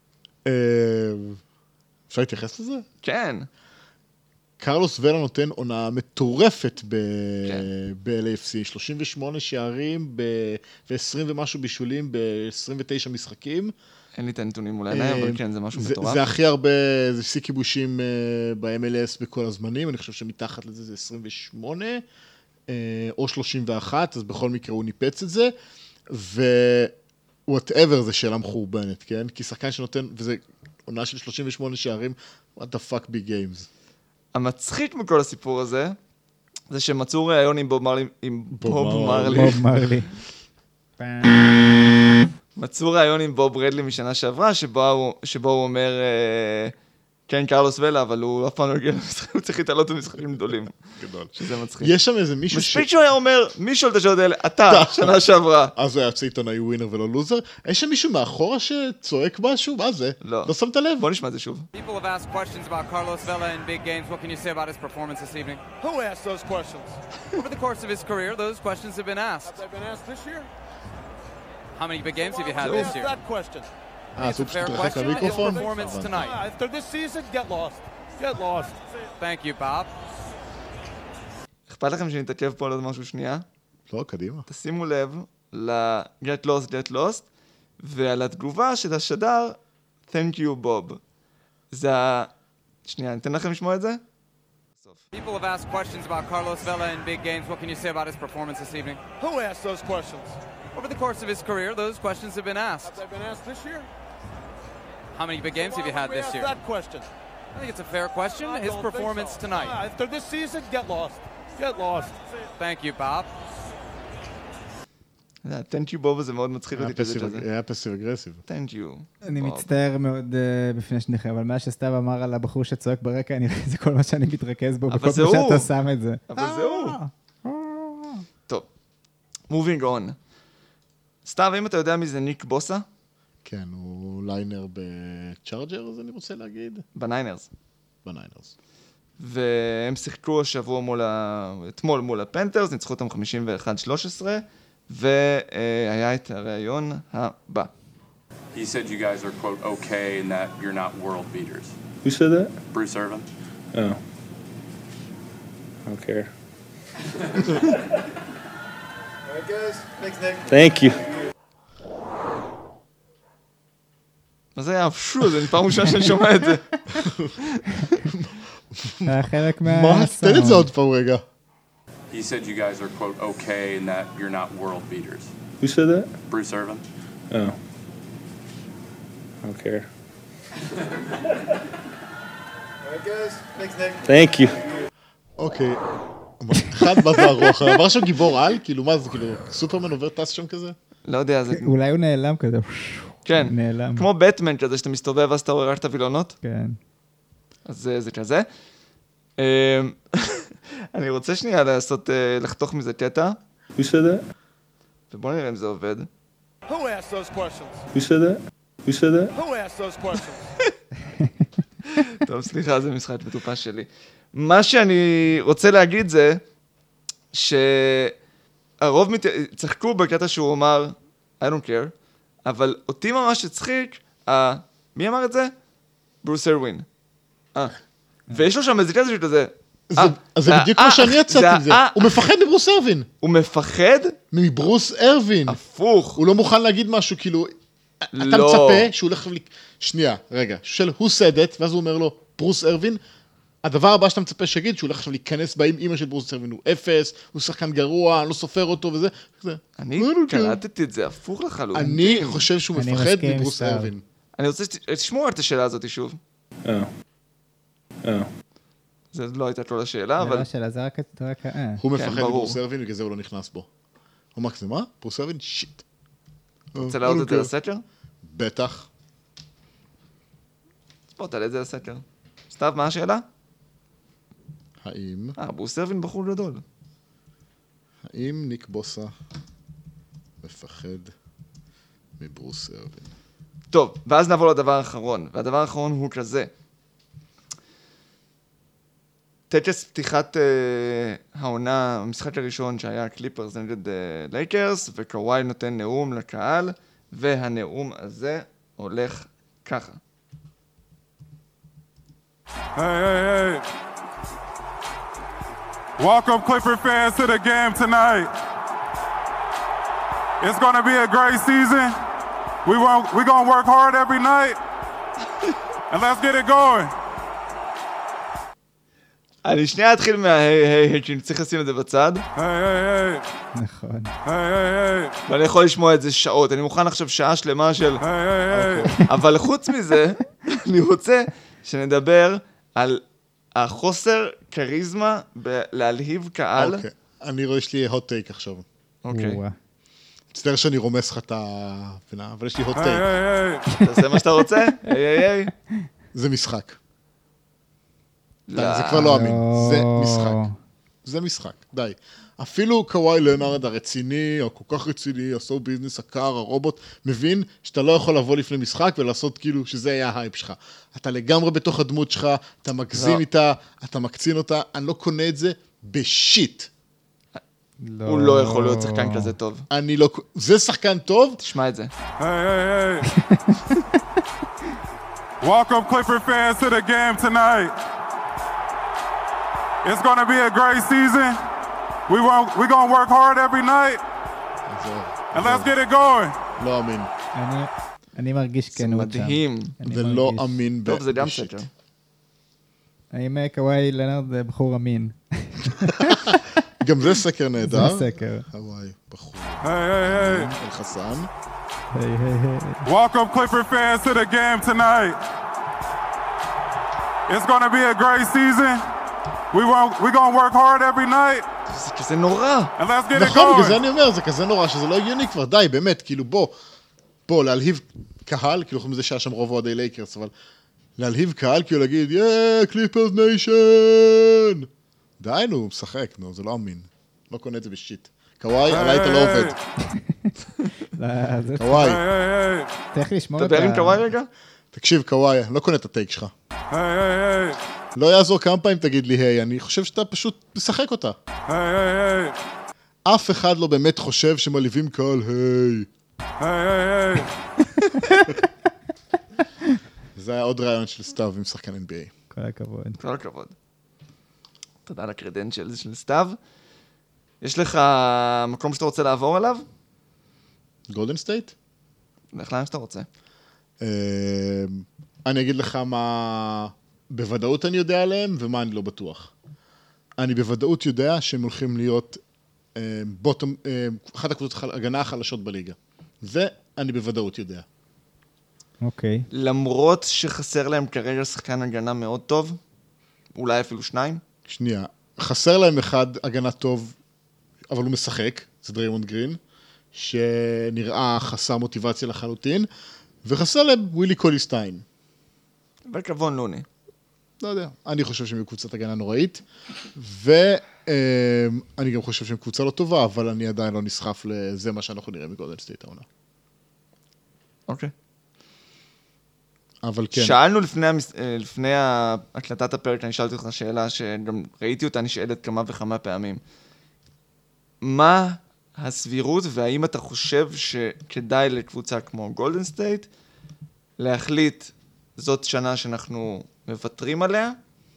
אפשר להתייחס לזה? כן. קרלוס ולה נותן עונה מטורפת כן. ב-LAFC, 38 שערים ו-20 ומשהו בישולים ב-29 משחקים. אין לי את הנתונים מול העיניים, אבל כן, זה משהו מטורף. זה הכי הרבה, זה שיא כיבושים ב-MLS בכל הזמנים, אני חושב שמתחת לזה זה 28 או 31, אז בכל מקרה הוא ניפץ את זה, ו-whatever זה שאלה מחורבנת, כן? כי שחקן שנותן, וזה עונה של 38 שערים, what the fuck big games. המצחיק מכל הסיפור הזה, זה שמצאו ראיון עם בוב מרלי, בוב מרלי. מצאו ראיון עם בוב ברדלי משנה שעברה, שבו הוא אומר, כן, קרלוס ולה, אבל הוא אף פעם לא הגיע למשחקים, הוא צריך להתעלות במשחקים גדולים. גדול. שזה מצחיק. יש שם איזה מישהו מספיק שהוא היה אומר, מי שואל את השאלות האלה? אתה, שנה שעברה. אז הוא היה יוצא עיתונאי ווינר ולא לוזר. יש שם מישהו מאחורה שצועק משהו? מה זה? לא. לא שמת לב? בוא נשמע את זה שוב. People have asked questions about Carlos Vela in big games. What can you say about his performance this evening? Who asked those questions? Over the course of his career, those questions have been asked. Have they been asked this year? How many big games have you had Who this asked year? that question? אז הוא Fair פשוט רחק question. His למיקרופון? performance tonight. After this season, get lost. Get lost. Thank you, Bob. אכפת לכם שנתעכב פה על עוד משהו שנייה? לא, קדימה. תשימו לב ל-Get Lost, Get Lost, ועל התגובה של השדר, Thank you, Bob. זה שנייה, ניתן לכם לשמוע את זה? People have asked questions about Carlos Vela in big games. What can you say about his performance this evening? Who asked those questions? Over the course of his career, those questions have been asked. Have they been asked this year? How many big games have you had We this asked year? that question. I think it's a fair question. I His don't think performance so. tonight. After this season, get lost. Get lost. Thank you, Bob. Thank you, Bob, זה מאוד מצחיק אותי כזה שזה. היה פסיב אגרסיב. Thank you. אני Bob. מצטער מאוד בפני שניכם, אבל מה שסתיו אמר על הבחור שצועק ברקע, זה כל מה שאני מתרכז בו, בכל זה פעם הוא. שאתה שם את זה. אבל זה הוא. טוב, moving on. סתיו, אם אתה יודע מי זה ניק בוסה? כן, הוא ליינר בצ'ארג'ר, אז אני רוצה להגיד. בניינרס. בניינרס. והם שיחקו אתמול מול הפנתרס, ניצחו אותם 51-13, והיה את הראיון הבא. He said you guys are, quote, okay and that you're not world beaters. Who said that? Bruce Irvin? Oh. I don't care. Alright, guys. Thanks, Nick. Thank you. אז זה היה זה פעם ראשונה שאני שומע את זה. היה חלק מה? תן את זה עוד פעם רגע. He said you guys are, quote, okay and that you're not world beaters. Who said that? Bruce Irvin? Oh. I don't care. Alright, guys. Thanks, Nick. Thank you. אוקיי. אחד בא והרוח, עבר שם גיבור על? כאילו מה זה, כאילו סופרמן עובר טס שם כזה? לא יודע, זה... אולי הוא נעלם כזה. כן, נעלם. כמו בטמן כזה, שאתה מסתובב ואז אתה רואה רק את הווילונות. כן. אז זה כזה. אני רוצה שנייה לחתוך מזה קטע, Who said that? ובוא נראה אם זה עובד. Who asked those questions? Who said that? Who said that? Who asked those questions? טוב, סליחה, זה משחק מטופש שלי. מה שאני רוצה להגיד זה, שהרוב צחקו בקטע שהוא אמר, I don't care, אבל אותי ממש הצחיק, מי אמר את זה? ברוס ארווין. ויש לו שם איזה קטע שכזה, אז זה בדיוק כמו שאני יצאתי עם זה. הוא מפחד מברוס ארווין. הוא מפחד? מברוס ארווין. הפוך. הוא לא מוכן להגיד משהו, כאילו, אתה לא. מצפה שהוא הולך... שנייה, רגע, של who said it, ואז הוא אומר לו, ברוס ארווין, הדבר הבא שאתה מצפה שיגיד, שהוא הולך עכשיו להיכנס בה עם אמא של ברוס ארווין, הוא אפס, הוא שחקן גרוע, אני לא סופר אותו וזה. אני קלטתי את זה הפוך לחלוטין. אני חושב שהוא אני מפחד מסכים עם מברוס סתיו. ארווין. אני רוצה שתשמעו את השאלה הזאת שוב. Oh. Oh. זה לא הייתה כל השאלה, זה אבל... לא שאלה, זה רק... הוא מפחד ברור. מברוס ארווין, בגלל זה הוא לא נכנס בו. הוא אמר כזה, מה? ברוס ארווין? שיט. רוצה להעלות את זה לסקר? בטח. אז בוא, תעלה את זה לסקר. סתיו, מה השאלה? האם ברוס ארווין בחור גדול. ניק בוסה מפחד מברוס ארווין? טוב, ואז נעבור לדבר האחרון, והדבר האחרון הוא כזה. טקס פתיחת העונה, המשחק הראשון שהיה קליפרס נגד לייקרס, וקוואי נותן נאום לקהל, והנאום הזה הולך ככה. Hey. Welcome, Clipper fans, to the game tonight. It's going to be a great season. We're going to work hard every night. And let's get it going. אני שנייה אתחיל מההי, כי צריך לשים את זה בצד. Hey. נכון. Hey. ואני יכול לשמוע את זה שעות. אני מוכן עכשיו שעה שלמה של... Hey. אבל חוץ מזה, אני רוצה שנדבר על החוסר קריזמה להלהיב קהל. אוקיי, אני רואה, יש לי hot take עכשיו. אוקיי. מצטער שאני רומס לך את הפינה, אבל יש לי hot take. Hey. תעשה מה שאתה רוצה? היי. זה משחק. לא. זה כבר לא אמין, זה משחק. זה משחק, די. אפילו קוואי לנארד הרציני, או כל כך רציני, הסו ביזנס, הקר, הרובוט, מבין שאתה לא יכול לבוא לפני משחק ולעשות כאילו שזה היה ההייפ שלך. אתה לגמרי בתוך הדמות שלך, אתה מגזים איתה, אתה מקצין אותה, אני לא קונה את זה בשיט. הוא לא יכול להיות שחקן כזה טוב. אני לא... זה שחקן טוב? תשמע את זה. Hey. Welcome, Clipper fans, to the game tonight. It's going to be a great season. We're going to work hard every night. And let's get it going. לא אמין. אני מרגיש זה כנות שם. מדהים. זה לא אמין טוב, זה גם בשיט. סקר. האם קוואי לנארד זה בחור אמין? גם זה סקר נהדר. זה סקר. קוואי, בחור. Hey. אל חסן. היי. Welcome, Clipper fans, to the game tonight. It's going to be a great season. We're going to work hard every night. זה כזה נורא. And let's get it נכון, בגלל זה going. אני אומר, זה כזה נורא, שזה לא הגיוני כבר, די, באמת, כאילו בוא, להלהיב קהל, כאילו חושבים זה שהיה שם רוב אוהדי לייקרס, אבל להלהיב קהל, כאילו להגיד, קליפרס ניישן! די, נו, משחק, נו, זה לא אמין. לא קונה את זה בשיט. קוואי, עליי אתה לא עובד. קוואי, Hey. צריך לשמור את תדבר עם קוואי רגע? תקשיב, קוואי, אני לא קונה את הטייק שלך. Hey. לא יעזור כמה פעמים תגיד לי, היי, אני חושב שאתה פשוט משחק אותה. Hey. אף אחד לא באמת חושב שמלהיבים קהל, היי. Hey. זה היה עוד רעיון של סתיו עם שחקן NBA. כל הכבוד. כל הכבוד. תודה על הקרדנצ'ל של סתיו. יש לך מקום שאתה רוצה לעבור אליו? גולדן סטייט? לך לאן שאתה רוצה. אני אגיד לך מה בוודאות אני יודע עליהם ומה אני לא בטוח. אני בוודאות יודע שהם הולכים להיות אחת הקבוצות הגנה החלשות בליגה. זה אני בוודאות יודע. אוקיי. למרות שחסר להם כרגע שחקן הגנה מאוד טוב, אולי אפילו 2. שנייה, חסר להם אחד הגנה טוב, אבל הוא משחק, זה דריימונד גרין, שנראה חסר מוטיבציה לחלוטין, וחסר להם ווילי קוליסטיין. וכבון לוני. לא יודע, אני חושב שהם קבוצת הגנה נוראית, ואני גם חושב שהם קבוצה לא טובה, אבל אני עדיין לא נסחף לזה מה שאנחנו נראה מגולדן סטייט העונה. אוקיי. אבל כן. שאלנו לפני הקלטת הפרק, אני שאלתי אותך שאלה שגם ראיתי אותה נשאלת כמה וכמה פעמים. מה הסבירות, והאם אתה חושב שכדאי לקבוצה כמו גולדן סטייט להחליט זאת שנה שאנחנו מוותרים עליה?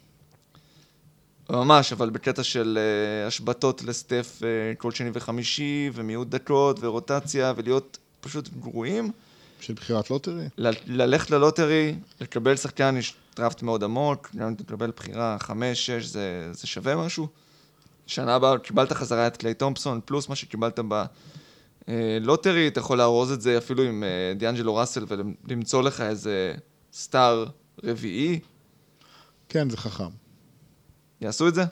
ממש, אבל בקטע של השבתות לסטף כל שני וחמישי, ומיעוט דקות ורוטציה, ולהיות פשוט גרועים. של בחירת לוטרי? ללכת ללוטרי, לקבל שחקן, יש דראפט מאוד עמוק, גם אם תקבל בחירה 5-6, זה שווה משהו. שנה הבאה קיבלת חזרה את קליי תומפסון, פלוס מה שקיבלת בלוטרי, אתה יכול להרוז את זה אפילו עם דיאנג'לו ראסל, ולמצוא לך איזה סטאר רביעי. כן, זה חכם. יעשו את זה?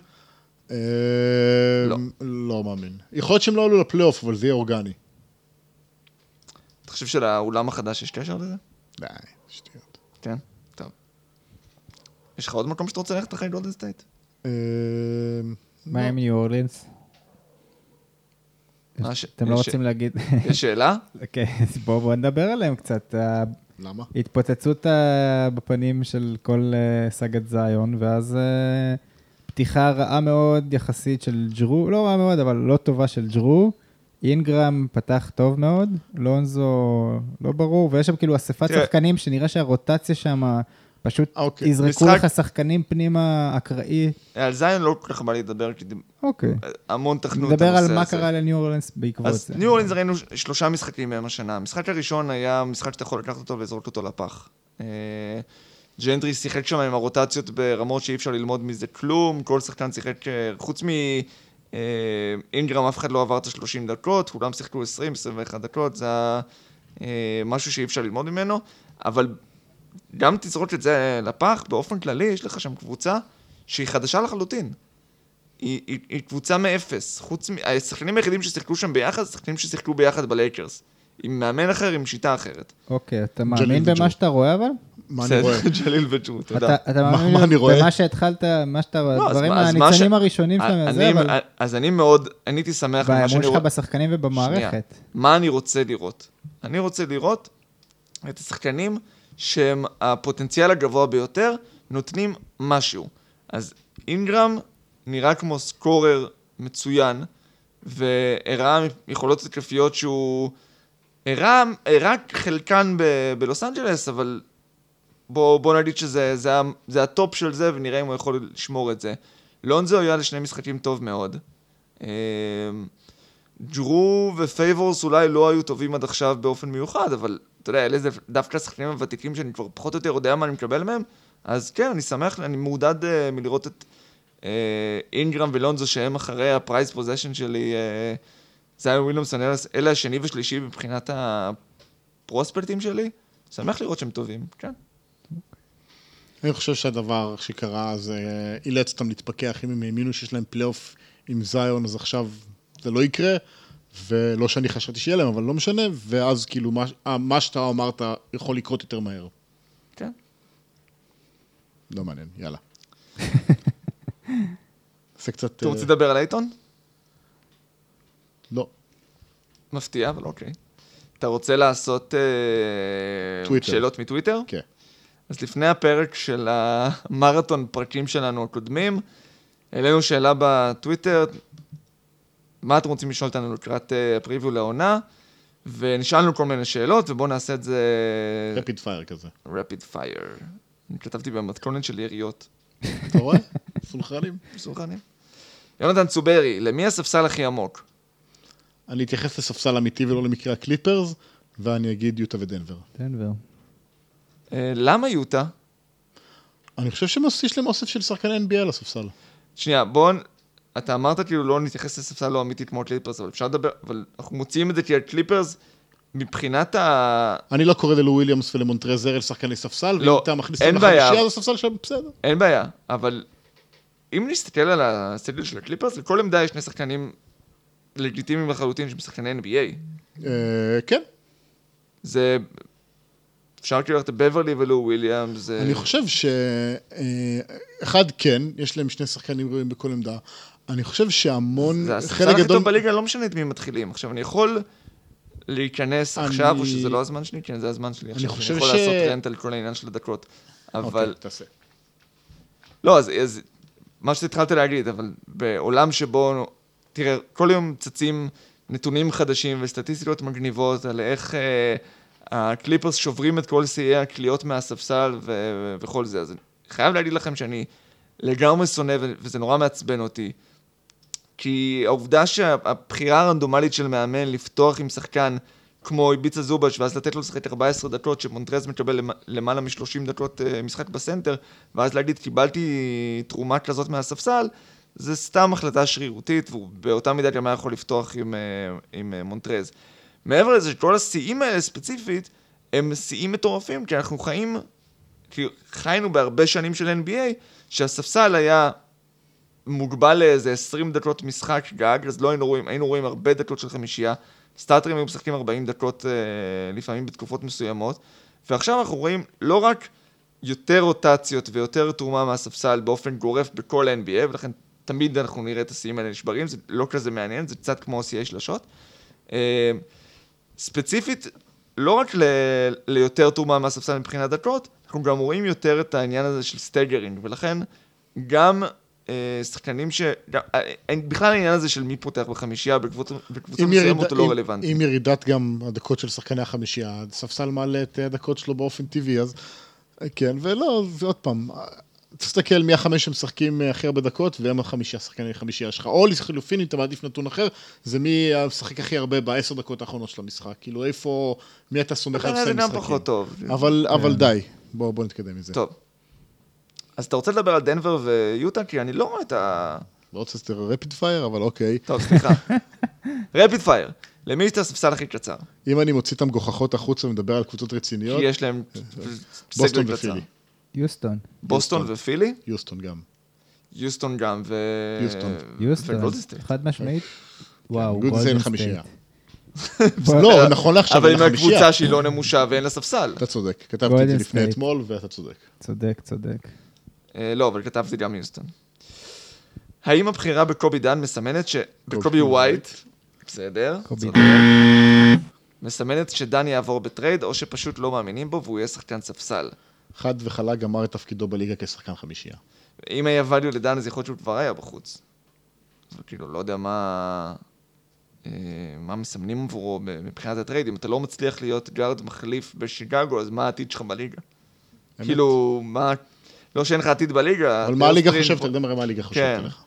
לא מאמין. יכול להיות שהם לא עלו לפלייאוף, אבל זה יהיה אורגני. אתה חושב שלאולם החדש יש קשר לזה? די, שטויות. כן, טוב. יש לך עוד מקום שאתה רוצה ללכת אחרי גולדן סטייט? מה עם ניו אורלינס? אתם לא רוצים להגיד... יש שאלה? אוקיי, אז בואו נדבר עליהם קצת. למה? התפוצצות בפנים של כל סגת זיון, ואז פתיחה רעה מאוד יחסית של ג'רו, לא רעה מאוד, אבל לא טובה של ג'רו. אינגרם פתח טוב מאוד, לונזו לא ברור, ויש שם כאילו אספת שחקנים שנראה שהרוטציה שם פשוט יזרקו לך שחקנים פנימה אקראי. על זיין לא כל כך בא לדבר, כי המון תכנו את נדבר על מה קרה לניו אורלינס בעקבות זה. אז ניו אורלינס ראינו 3 משחקים מהם השנה. המשחק הראשון היה משחק שאתה יכול לקחת אותו ולזרוק אותו לפח. ג'נטרי שיחק שם עם הרוטציות ברמות שאי אפשר ללמוד מזה כלום, כל שחקן שיחק, חוץ מאינגרם אף אחד לא עבר את 30 דקות, כולם שיחקו 20-21 דקות, זה משהו שאי אפשר ללמוד ממנו, אבל גם תזרוק את זה לפח, באופן כללי יש לך שם קבוצה שהיא חדשה לחלוטין. היא קבוצה מאפס, השחקנים היחידים ששיחקו שם ביחד, השחקנים ששיחקו ביחד בלייקרס. עם מאמן אחר, עם שיטה אחרת. אוקיי, אתה מאמין במה שאתה רואה אבל? מה אני רואה? ג'ליל וג'ו, תודה. אתה מאמין במה שהתחלת, הדברים הניצנים הראשונים שלהם, אבל... אז אני מאוד, אני הייתי שמח... באמון שלך בשחקנים ובמערכת. מה אני רוצה לראות? אני רוצה לראות את השחקנים שהם הפוטנציאל הגבוה ביותר, נותנים משהו. אז אינגרם נראה כמו סקורר מצוין, והראה יכולות התקפיות שהוא... הראה חלקן בלוס אנג'לס, אבל בוא נגיד שזה הטופ של זה, ונראה אם הוא יכול לשמור את זה. לונזו היה לשני משחקים טוב מאוד. ג'רו ופייבורס אולי לא היו טובים עד עכשיו באופן מיוחד, אבל אתה יודע, אלה זה דווקא השחקנים הוותיקים שאני כבר פחות או יותר יודע מה אני מקבל מהם, אז כן, אני שמח, אני מעודד מלראות את אינגרם ולונזו שהם אחרי הפרייס פוזיישן שלי, זיון וויליאמסון, אלה השני ושלישי מבחינת הפרוספקטים שלי, שמח לראות שהם טובים, כן. אני חושב שהדבר שקרה זה אילץ אותם להתפקח, אם הם האמינו שיש להם פלייאוף עם זיון, אז עכשיו זה לא יקרה, ולא שאני חשבתי שיהיה להם, אבל לא משנה, ואז כאילו מה שאתה אמרת יכול לקרות יותר מהר. כן. לא מעניין, יאללה. זה קצת... אתה רוצה לדבר על אייטון? לא. מפתיע, אבל אוקיי. אתה רוצה לעשות שאלות מטוויטר? כן. אז לפני הפרק של המרתון פרקים שלנו הקודמים, העלינו שאלה בטוויטר, מה אתם רוצים לשאול אותנו לקראת הפריוויו לעונה, ונשאלנו כל מיני שאלות, ובואו נעשה את זה... רפיד פייר כזה. רפיד פייר. אני כתבתי במתכונת של יריות. אתה רואה? סולחנים. סולחנים. יונתן צוברי, למי הספסל הכי עמוק? אני אתייחס לספסל אמיתי ולא למקרה הקליפרס, ואני אגיד יוטה ודנבר. דנבר. למה יוטה? אני חושב שיש להם אוסף של שחקני NBA לספסל. שנייה, בואו, אתה אמרת כאילו לא נתייחס לספסל לא אמיתי כמו קליפרס, אבל אפשר לדבר, אבל אנחנו מוציאים את זה כי הקליפרס, מבחינת אני לא קורא ללו וויליאמס ולמונטרזר אל שחקני ספסל, לא, ואם אתה מכניס אותם לחמישייה לספסל שם, בסדר. אין בעיה, אבל אם נסתכל על הסגל של הקליפרס, לכל עמדה יש שני שחקנים לגיטימיים לחלוטין שהם שחקני NBA. כן. זה... אפשר כאילו את בברלי ולו וויליאמס. אני חושב שאחד כן, יש להם שני שחקנים גרועים בכל עמדה. אני חושב שהמון... זה הספסל הכי טוב בליגה, לא משנה את מי מתחילים. עכשיו, אני יכול להיכנס עכשיו, או שזה לא הזמן שלי? כן, זה הזמן שלי. אני חושב אני יכול לעשות רנט על כל העניין של הדקות. אבל... אוקיי, תעשה. לא, אז מה שהתחלתי להגיד, אבל בעולם שבו... תראה, כל יום צצים נתונים חדשים וסטטיסטיקות מגניבות על איך... הקליפרס שוברים את כל שיאי הקליעות מהספסל וכל זה. אז אני חייב להגיד לכם שאני לגמרי שונא, וזה נורא מעצבן אותי, כי העובדה שהבחירה הרנדומלית של מאמן לפתוח עם שחקן כמו איביצה זובש, ואז לתת לו לשחק 14 דקות, שמונטרז מקבל למעלה מ-30 דקות משחק בסנטר, ואז להגיד, קיבלתי תרומה כזאת מהספסל, זה סתם החלטה שרירותית, ובאותה מידה גם היה יכול לפתוח עם מונטרז. מעבר לזה, כל השיאים האלה ספציפית, הם שיאים מטורפים, כי אנחנו חיינו בהרבה שנים של NBA, שהספסל היה מוגבל לאיזה 20 דקות משחק גג, אז לא היינו רואים הרבה דקות של חמישייה, סטארטרים היו משחקים 40 דקות לפעמים בתקופות מסוימות, ועכשיו אנחנו רואים לא רק יותר רוטציות ויותר תרומה מהספסל באופן גורף בכל ה-NBA, ולכן תמיד אנחנו נראה את השיאים האלה נשברים, זה לא כזה מעניין, זה קצת כמו שיאי שלשות. ספציפית, לא רק ליותר תרומה מהספסל מבחינת דקות, אנחנו גם רואים יותר את העניין הזה של סטגרינג, ולכן גם שחקנים בכלל העניין הזה של מי פותח בחמישייה, בקבוצות מסוימות הוא לא רלוונטי. עם ירידת גם הדקות של שחקני החמישייה, ספסל מעלה את הדקות שלו באופן טבעי, אז כן, ולא, ועוד פעם, תסתכל מי החמש שמשחקים הכי הרבה דקות, והם החמישייה, שחקני חמישייה שלך. או לחילופין, אם אתה מעדיף נתון אחר, זה מי המשחק הכי הרבה ב10 דקות האחרונות של המשחק. כאילו, איפה, מי אתה סומך על זה גם פחות טוב. אבל די, בוא נתקדם מזה. טוב. אז אתה רוצה לדבר על דנבר ויוטה? כי אני לא רואה את ה... לא רוצה לסתר רפיד פייר, אבל אוקיי. טוב, סליחה. רפיד פייר. למי יש את הספסל הכי קצר? אם אני מוציא את המגוחכות החוצה ומדבר על קבוצות רציניות... כי יש להם בוסטון ופילי. יוסטון. בוסטון ופילי? יוסטון גם. יוסטון גם יוסטון. חד משמעית? וואו, גולדן חמישייה. לא, נכון לעכשיו, אבל עם הקבוצה שהיא לא נמושה ואין לה ספסל. אתה צודק. כתבתי את זה לפני אתמול ואתה צודק. צודק. לא, אבל כתבתי גם יוסטון. האם הבחירה בקובי דן מסמנת בקובי ווייט, בסדר, מסמנת שדן יעבור בטרייד, או שפשוט לא מאמינים בו והוא יהיה שחקן ספסל? חד וחלק גמר את תפקידו בליגה כשחקן חמישייה. אם היה וליו לדן, אז יכול להיות שהוא כבר היה בחוץ. וכאילו, לא יודע מה מסמנים עבורו מבחינת הטרייד. אם אתה לא מצליח להיות גארד מחליף בשיקגו, אז מה העתיד שלך בליגה? כאילו, מה... לא שאין לך עתיד בליגה. אבל מה הליגה חושבת? אתה יודע מה הליגה חושבת עליך.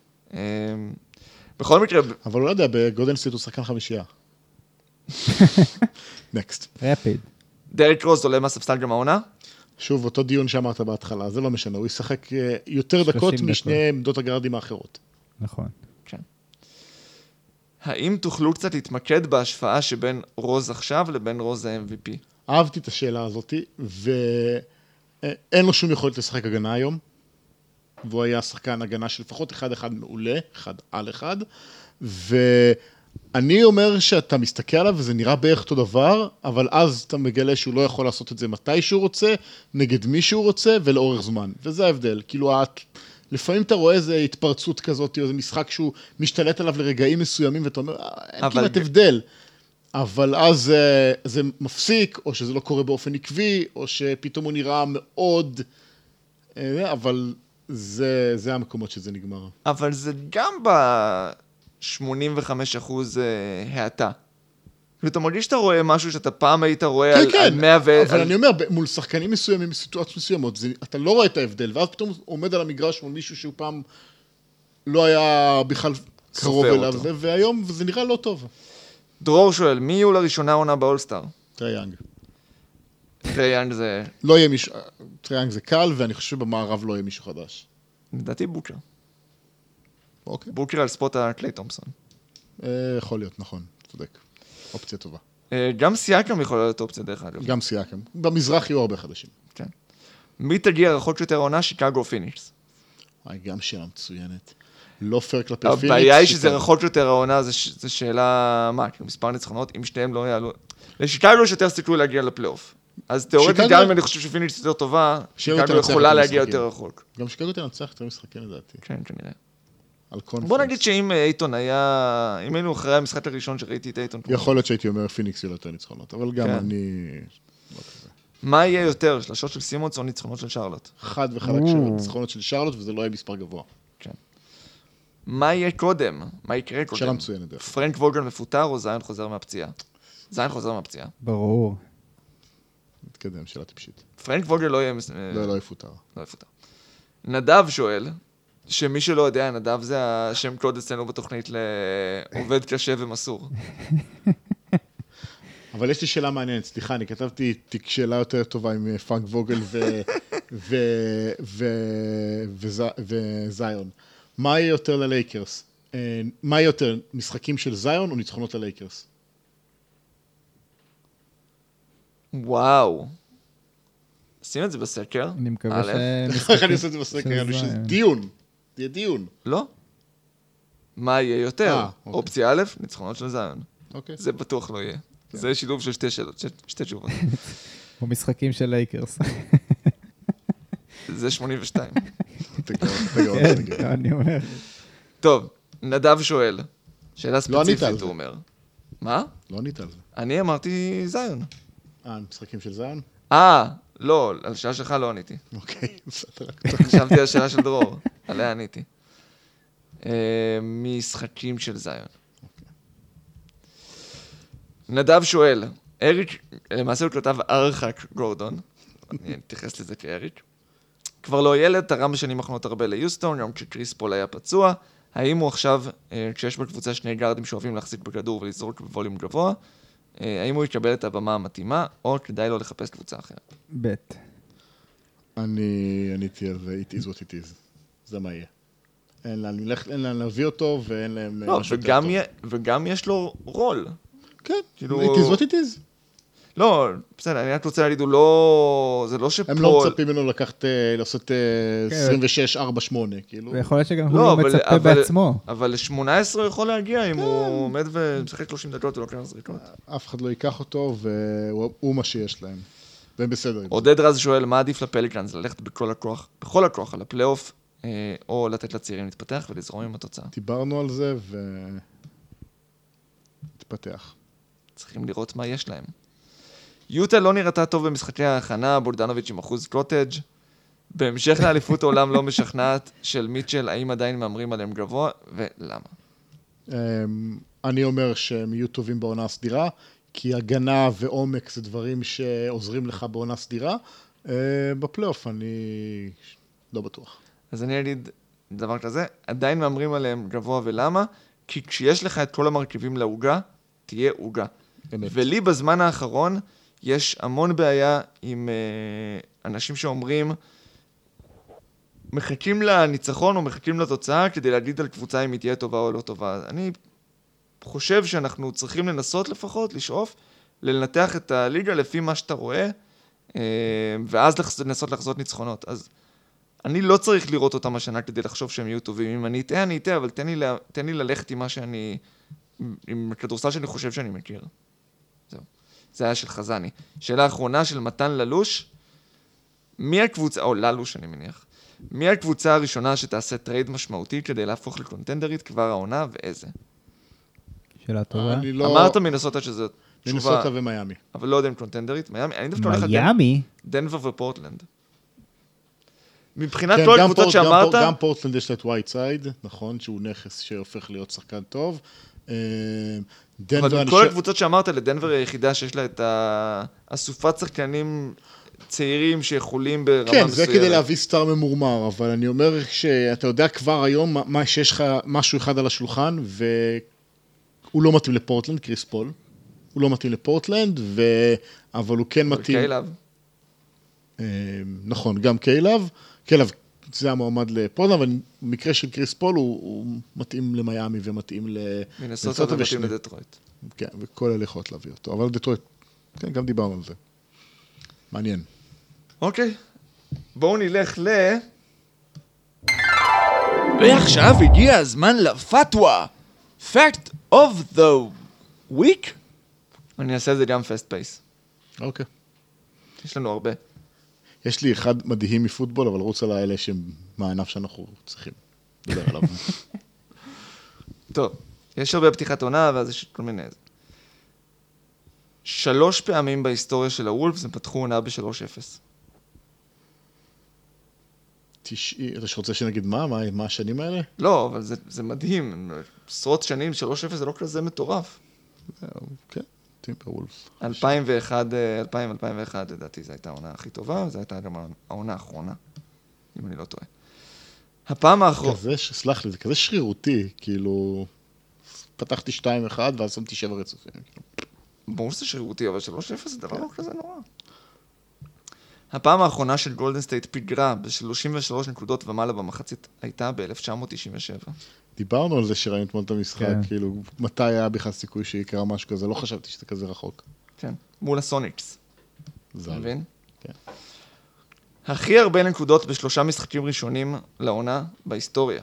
בכל מקרה... אבל הוא לא יודע, בגולדן סטייט הוא שחקן חמישייה. נקסט. רפיד. דריק רוז עולה מהספסל גם העונה? שוב, אותו דיון שאמרת בהתחלה, זה לא משנה, הוא ישחק יותר דקות משני עמדות הגארדים האחרות. נכון. כן. האם תוכלו קצת להתמקד בהשפעה שבין רוז עכשיו לבין רוז ה-MVP? אהבתי את השאלה הזאת, ואין לו שום יכולת לשחק הגנה היום, והוא היה שחקן הגנה של לפחות 1-1 מעולה, 1-1, ואני אומר שאתה מסתכל עליו וזה נראה בערך אותו דבר, אבל אז אתה מגלה שהוא לא יכול לעשות את זה מתי שהוא רוצה, נגד מי שהוא רוצה ולאורך זמן, וזה ההבדל. כאילו, לפעמים אתה רואה איזו התפרצות כזאת, או איזה משחק שהוא משתלט עליו לרגעים מסוימים, ואתה אומר, אין כמעט הבדל. אבל אז זה מפסיק, או שזה לא קורה באופן עקבי, או שפתאום הוא נראה מאוד, אבל זה המקומות שזה נגמר. אבל זה גם ב-85% העתה. ואתה מרגיש שאתה רואה משהו שאתה פעם היית רואה על 100 אבל אני אומר, מול שחקנים מסוימים, בסיטואציות מסוימות, אתה לא רואה את ההבדל, ואז פתאום עומד על המגרש מול מישהו שהוא פעם לא היה בכלל קרוב אליו, והיום זה נראה לא טוב. דרור שואל, מי יהיו לראשונה עונה באולסטאר? טרי יאנג. טרי יאנג זה... לא יהיה מישהו, טרי יאנג זה קל, ואני חושב שבמערב לא יהיה מישהו חדש. לדעתי בוקר. אוקיי. בוקר על ספוט הקליי תומפסון. יכול להיות, נכון, צודק. אופציה טובה. גם סייקם יכול להיות אופציה דרך אגב. גם סייקם. במזרח יהיו הרבה חדשים. כן. מי תגיע רחוק יותר עונה? שיקגו או פיניקס? גם שאלה מצוינת. לא פייר כלפי פיניקס. הבעיה היא שזה רחוק יותר העונה, זו שאלה, מה, כאילו מספר ניצחונות, אם שתיהם לא יעלו... לשיקגו יש יותר סיכוי להגיע לפלייאוף. אז תיאורטית גם אם אני חושב שפיניקס יותר טובה, שיקגו יכולה להגיע יותר רחוק. גם שיקגו תנצח יותר משחקים לדעתי. כן, כנראה. בוא נגיד שאם אייטון היה... אם היינו אחרי המשחק הראשון שראיתי את אייטון... יכול להיות שהייתי אומר פיניקס יהיו יותר ניצחונות, אבל גם אני... מה יהיה יותר, שלשות של סימונס או ניצחונות של שרלוט? חד וחלק של ניצחונות של שרלוט, וזה לא יהיה מספר גבוה. כן. מה יהיה קודם? מה יקרה קודם? שאלה מצוינת. פרנק ווגל מפוטר או זיין חוזר מהפציעה? זיין חוזר מהפציעה. ברור. נתקדם, שאלה טיפשית. פרנק ווגל לא יהיה... לא יפוטר. לא יפוטר. נדב שואל, שמי שלא יודע, נדב זה השם קוד אצלנו בתוכנית לעובד קשה ומסור. אבל יש לי שאלה מעניינת, סליחה, אני כתבתי תיק שאלה יותר טובה עם פרנק ווגל וזיון. מה יהיה יותר ללייקרס? מה יהיה יותר, משחקים של זיון או ניצחונות ללייקרס? וואו. שים את זה בסקר. אני מקווה איך אני עושה את זה בסקר? דיון. זה יהיה דיון. לא. מה יהיה יותר? אופציה א', ניצחונות של זיון. זה בטוח לא יהיה. זה שילוב של שתי תשובות. או משחקים של לייקרס. זה 82. אני אומר. טוב, נדב שואל. שאלה ספציפית, הוא אומר. מה? לא ענית על זה. אני אמרתי זיון. משחקים של זיון? לא, על השאלה שלך לא עניתי. אוקיי, בסדר. חשבתי על השאלה של דרור. עליה עניתי. משחקים של זיון. נדב שואל, אריק, למעשה הוא כתב ארחק גורדון, אני אתייחס לזה כאריק. כבר לא ילד, תרם בשנים האחרונות הרבה ליוסטון, גם כשקריס פול היה פצוע. האם הוא עכשיו, כשיש בקבוצה שני גארדים שאוהבים להחזיק בכדור ולזרוק בווליום גבוה, האם הוא יקבל את הבמה המתאימה, או כדאי לו לחפש קבוצה אחרת? בית. אני עניתי על זה, it is what it is. זה מה יהיה. אין להם להביא אותו, ואין להם לא, משהו יותר טוב. וגם יש לו רול. כן, כאילו- it is what it is. לא, בסדר, אני רק רוצה להגיד, הוא לא... זה לא שפול... הם לא מצפים ממנו לקחת, לעשות 26-4-8, כאילו. ויכול להיות שגם לא, הוא מצפה בעצמו. אבל ל-18 הוא יכול להגיע אם הוא עומד ומשחק 30 דקות ולוקח זריקות. אף אחד לא ייקח אותו, והוא מה שיש להם. והם בסדר. עודד רז שואל, מה עדיף לפליקאנס, ללכת בכל הכוח על הפלייאוף, או לתת לצעירים להתפתח ולזרום עם התוצאה? דיברנו על זה, התפתח. צריכים לראות מה יש להם. יוטה לא נראתה טוב במשחקי ההכנה, בולדנוביץ' עם אחוז קוטג'. בהמשך לאליפות העולם לא משכנעת של מיטשל, האם עדיין מאמרים עליהם גבוה, ולמה? אני אומר שהם יהיו טובים בעונה הסדירה, כי הגנה ועומק זה דברים שעוזרים לך בעונה סדירה. בפלייאוף אני לא בטוח. אז אני אגיד דבר כזה, עדיין מאמרים עליהם גבוה ולמה? כי כשיש לך את כל המרכיבים להוגה, תהיה הוגה. אמת. ולי בזמן האחרון יש המון בעיה עם אנשים שאומרים, מחכים לניצחון או מחכים לתוצאה כדי להגיד על קבוצה אם היא תהיה טובה או לא טובה. אני חושב שאנחנו צריכים לנסות לפחות, לשאוף, לנתח את הליגה לפי מה שאתה רואה, ואז לנסות לחזות ניצחונות. אז אני לא צריך לראות אותם השנה כדי לחשוב שהם יהיו טובים. אם אני אטעה, אבל תן לי ללכת עם מה שאני, עם הכדורסל שאני חושב שאני מכיר. זהו. זה היה של חזני. שאלה האחרונה של מתן ללוש, מי הקבוצה, או ללוש אני מניח, מי הקבוצה הראשונה שתעשה טרייד משמעותי כדי להפוך לקונטנדרית כבר העונה ואיזה? שאלה טובה. אני לא... אמרת מנסוטה שזה תשובה, מנסוטה ומיימי. אבל לא יודע אם קונטנדרית. מיאמי, אני דווקא הולך מיאמי? דנבר ופורטלנד. מבחינת כן, כל הקבוצות שאמרת... גם פורטלנד יש לה את ווייטסייד, נכון, שהוא נכס שהופך להיות שחקן טוב. אבל מכל הקבוצות שאמרת, לדנבר היחידה שיש לה את אסופת שחקנים צעירים שיכולים ברמה מסוימת. כן, זה כדי להביא סטאר ממורמר, אבל אני אומר שאתה יודע כבר היום מה שיש לך משהו אחד על השולחן, והוא לא מתאים לפורטלנד, קריס פול. הוא לא מתאים לפורטלנד, אבל הוא כן מתאים... קיילב. נכון, גם קיילב. קיילב זה המועמד לפורטלנד, אבל במקרה של קריס פול הוא מתאים למיימי ומתאים מנסוטה ומתאים לדטרויט. כן, וכל אלה יכולות להביא אותו. אבל דטרויט, כן, גם דיברנו על זה. מעניין. אוקיי. בואו נלך ועכשיו הגיע הזמן לפתווה. Fact of the week. אני אעשה את זה גם fast pace. אוקיי. יש לנו הרבה. יש לי אחד מדהים מפוטבול, אבל רוץ על האלה שהם מהענף שאנחנו צריכים לדבר עליו. טוב, יש הרבה פתיחת עונה, ואז יש כל מיני... 3 פעמים בהיסטוריה של הוולפס הם פתחו עונה ב-3-0. אתה שרוצה שנגיד מה השנים האלה? לא, אבל זה מדהים. עשרות שנים, 3-0 זה לא כזה מטורף. כן, טימפר וולפס. 2001, לדעתי, זו הייתה העונה הכי טובה, וזו הייתה גם העונה האחרונה, אם אני לא טועה. הפעם האחרונה... סלח לי, זה כזה שרירותי, כאילו... פתחתי 2-1 ואז שמתי 7 רצופים. ברור שזה שרירותי, אבל 3-0 זה דבר לא כזה נורא. הפעם האחרונה של גולדן סטייט פיגרה ב-33 נקודות ומעלה במחצית הייתה ב-1997. דיברנו על זה שראינו אתמול את המשחק, כן. כאילו, מתי היה בכלל סיכוי שיקרה משהו כזה, לא חשבתי שזה כזה רחוק. כן, מול הסוניקס. זל. מבין? כן. הכי הרבה נקודות ב3 משחקים ראשונים לעונה בהיסטוריה.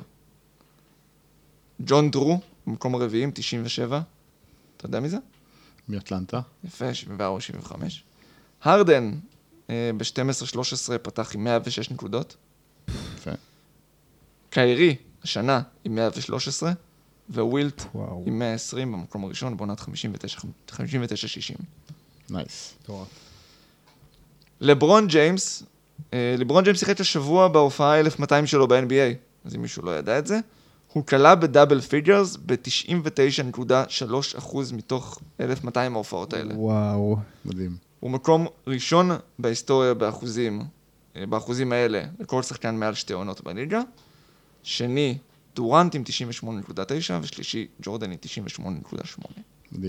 ג'ון דרו, במקום הרביעים, 97. אתה יודע מי זה? מאטלנטה. יפה, 74-75. הרדן, ב-12-13 פתח עם 106 נקודות. יפה. קיירי, השנה, עם 113, ווילט וואו. עם 120 במקום הראשון, בעונת 59-60. נייס. לברון ג'יימס שיחק השבוע בהופעה 1200 שלו ב-NBA. אז אם מישהו לא ידע את זה, הוא קלה בדאבל פיגרס ב-99.3% מתוך 1,200 ההופעות האלה. וואו. מדהים. הוא מקום ראשון בהיסטוריה באחוזים האלה, לכל שחקן מעל 2 עונות בליגה. שני, דורנט עם 98.9, ושלישי, ג'ורדן עם 98.8. מדהים.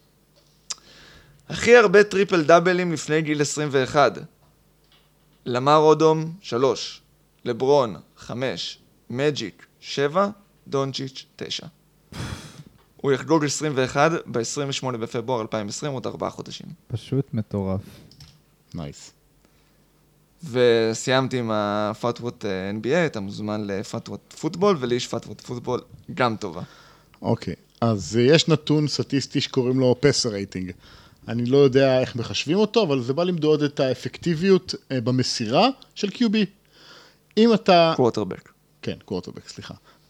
הכי הרבה טריפל דאבלים לפני גיל 21. למר אודום, 3. לברון, 5. מג'יק, 7. דונצ'יץ', 9. הוא יחגוג 21 ב-28 בפברואר 2020, עוד 4 חודשים. פשוט מטורף. נייס. וסיימתי עם הפאטוות NBA, אתה מוזמן לפאטוות פוטבול, ולי יש פאטוות פוטבול גם טובה. אוקיי, אז יש נתון סטטיסטי שקוראים לו פסר רייטינג. אני לא יודע איך מחשבים אותו, אבל זה בא למדוד את האפקטיביות במסירה של QB. אם אתה... קוורטרבק. כן, קוורטרבק, סליחה.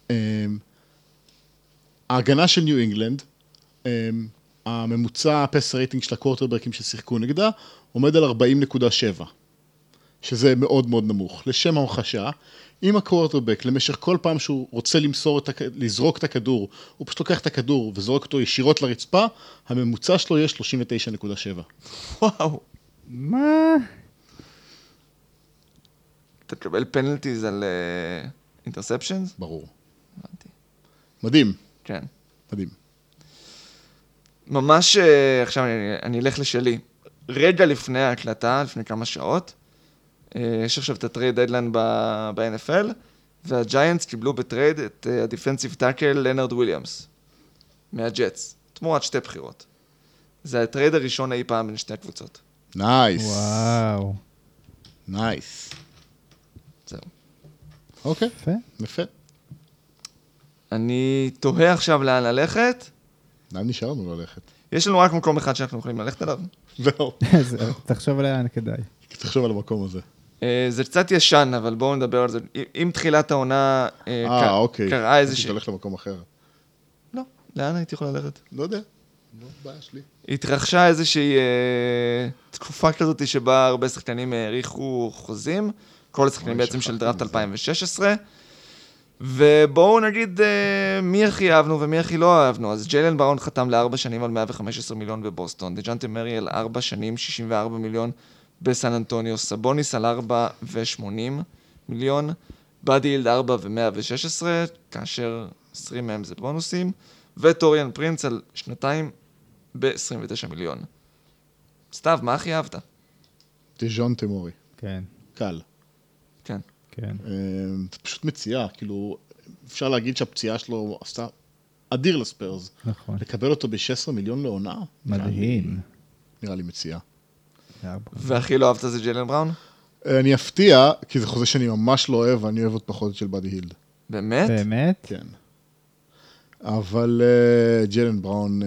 ההגנה של ניו אינגלנד, הממוצע הפסר רייטינג של הקוורטרבקים ששיחקו נגדה, עומד על 40.7, שזה מאוד מאוד נמוך. לשם המחשה, אם הקוורטרבק, למשך כל פעם שהוא רוצה לזרוק את הכדור, הוא פשוט לוקח את הכדור וזורק אותו ישירות לרצפה, הממוצע שלו יהיה 39.7. וואו. מה? אתה תקבל פנלטיז על אינטרספשנס? ברור. הבנתי. מדהים. כן. מדהים. ממש, עכשיו אני אלך לשלי. רגע לפני ההקלטה, לפני כמה שעות, יש עכשיו את הטרייד דדליין ב-NFL, והג'יינטס קיבלו בטרייד את הדיפנסיב טאקל לנארד וויליאמס, מהג'טס, תמורת 2 בחירות. זה הטרייד הראשון אי פעם בין 2 קבוצות. נייס. וואו. נייס. זהו. אוקיי. יפה. יפה. אני תוהה עכשיו לאן ללכת. לאן נשאר לנו ללכת? יש לנו רק מקום אחד שאנחנו יכולים ללכת עליו. זהו. תחשוב עליה, כדאי. תחשוב על המקום הזה. זה קצת ישן, אבל בואו נדבר על זה. אם תחילת העונה אוקיי. קראה איזושהי... אתה הולך למקום אחר. לא, לאן הייתי יכול ללכת? לא יודע. לא בעיה שלי. התרחשה איזושהי תקופה כזאת שבה הרבה שחקנים העריכו חוזים, כל השחקנים בעצם של דראפט 2016, ובואו נגיד מי הכי אהבנו ומי הכי לא אהבנו. אז ג'יילן בראון חתם ל4 שנים על 115 מיליון בבוסטון, דג'אנטה מרי על 4 שנים 64 מיליון בסן אנטוניו, סבוניס על 4 ו-80 מיליון, באדי הילד 4 ו-116, כאשר 20 מהם זה בונוסים, וטוריאן פרינץ על 2 ב-29 מיליון. סתיו, מה הכי אהבת? דז'ונטה מורי. כן. קל. כן. כן. זה פשוט מציאה, כאילו, אפשר להגיד שהפציעה שלו עשתה אדיר לספרס. נכון. לקבל אותו ב-16 מיליון לעונה? מדהים. נראה לי מציאה. והכי לא אהבת זה ג'יילן בראון? אני אפתיע, כי זה חוזה שאני ממש לא אוהב, ואני אוהב עוד פחות של באדי הילד. באמת? באמת? כן. אבל ג'יילן בראון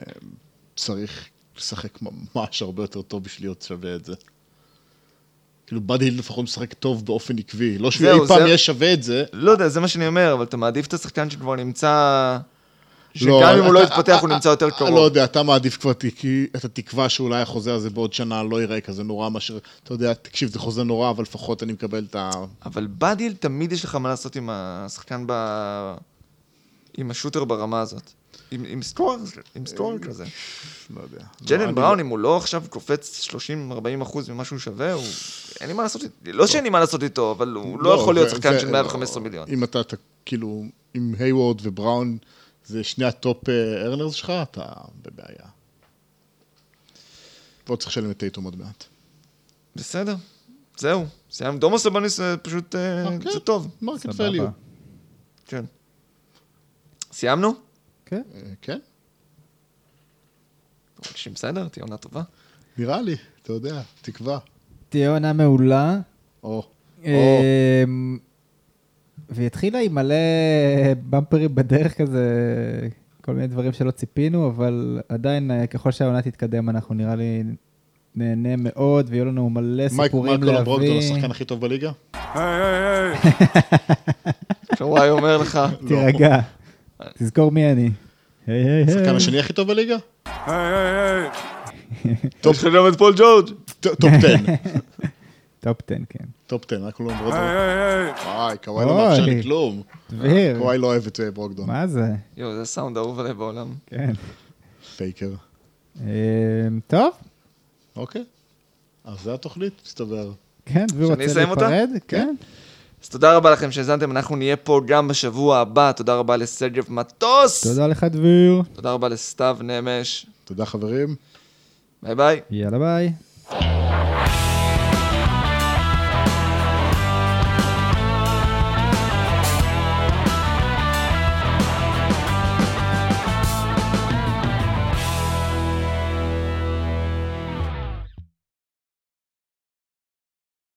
צריך לשחק ממש הרבה יותר טוב בשביל להיות שווה את זה. כאילו, באדי הילד לפחות משחק טוב באופן עקבי. לא שאי פעם יהיה שווה את זה. לא יודע, זה מה שאני אומר, אבל אתה מעדיף את השחקן שכבר נמצא... שגם אם הוא לא יתפתח, הוא נמצא יותר קרוב. לא יודע, אתה מעדיף כבר את התקווה שאולי החוזה הזה בעוד שנה לא יראה כזה נורא, מאשר, אתה יודע, תקשיב, זה חוזה נורא, אבל לפחות אני מקבל את ה... אבל בדיל, תמיד יש לך מה לעשות עם השחקן עם השוטר ברמה הזאת. עם סקורר כזה. לא יודע. ג'יילן בראון, אם הוא לא עכשיו קופץ 30-40% ממה שהוא שווה, אין לי מה לעשות איתו. לא שאין לי מה לעשות איתו, אבל הוא לא יכול להיות שחקן של 115 מיליון. אם אתה, כאילו, עם היוורד ובראון, זה שני הטופ ארנרס שלך, אתה בבעיה. פה צריך לשלם את טייטום עוד מעט. בסדר, זהו. סיים, דומו סבוניס זה פשוט, זה טוב. מרקט ואליו. כן. סיימנו? כן. כן. תקשיב, בסדר, תהיה עונה טובה. נראה לי, אתה יודע, תקווה. תהיה עונה מעולה. או. והתחילה עם מלא במפרים בדרך כזה, כל מיני דברים שלא ציפינו, אבל עדיין ככל שהעונה תתקדם, אנחנו נראה לי נהנה מאוד, ויהיו לנו מלא סיפורים להביא. מייקל ברוגדון, השחקן הכי טוב בליגה? היי. שוואי אומר לך. תירגע, תזכור מי אני. השחקן השני הכי טוב בליגה? היי. טוב, חלום את פול ג'ורג'. טופ 10. טופ 10, כן. טופ 10, רק הוא לא אומר את Hey, זה. hey, hey. וואי, קוואי לא מאפשר לי כלום. דביר. קוואי לא אוהב את ברוקדון. מה זה? יו, זה סאונד אהוב עליי בעולם. כן. פייקר. טוב. אוקיי. אז זה התוכנית, מסתבר. כן, דביר שאני רוצה אסיים אותה? להיפרד? כן. אז תודה רבה לכם שהזנתם, אנחנו נהיה פה גם בשבוע הבא. תודה רבה לסרג'ב מטוס. תודה לך, דביר. תודה רבה לסתיו נמש. תודה חברים. ביי ביי. יאללה ביי.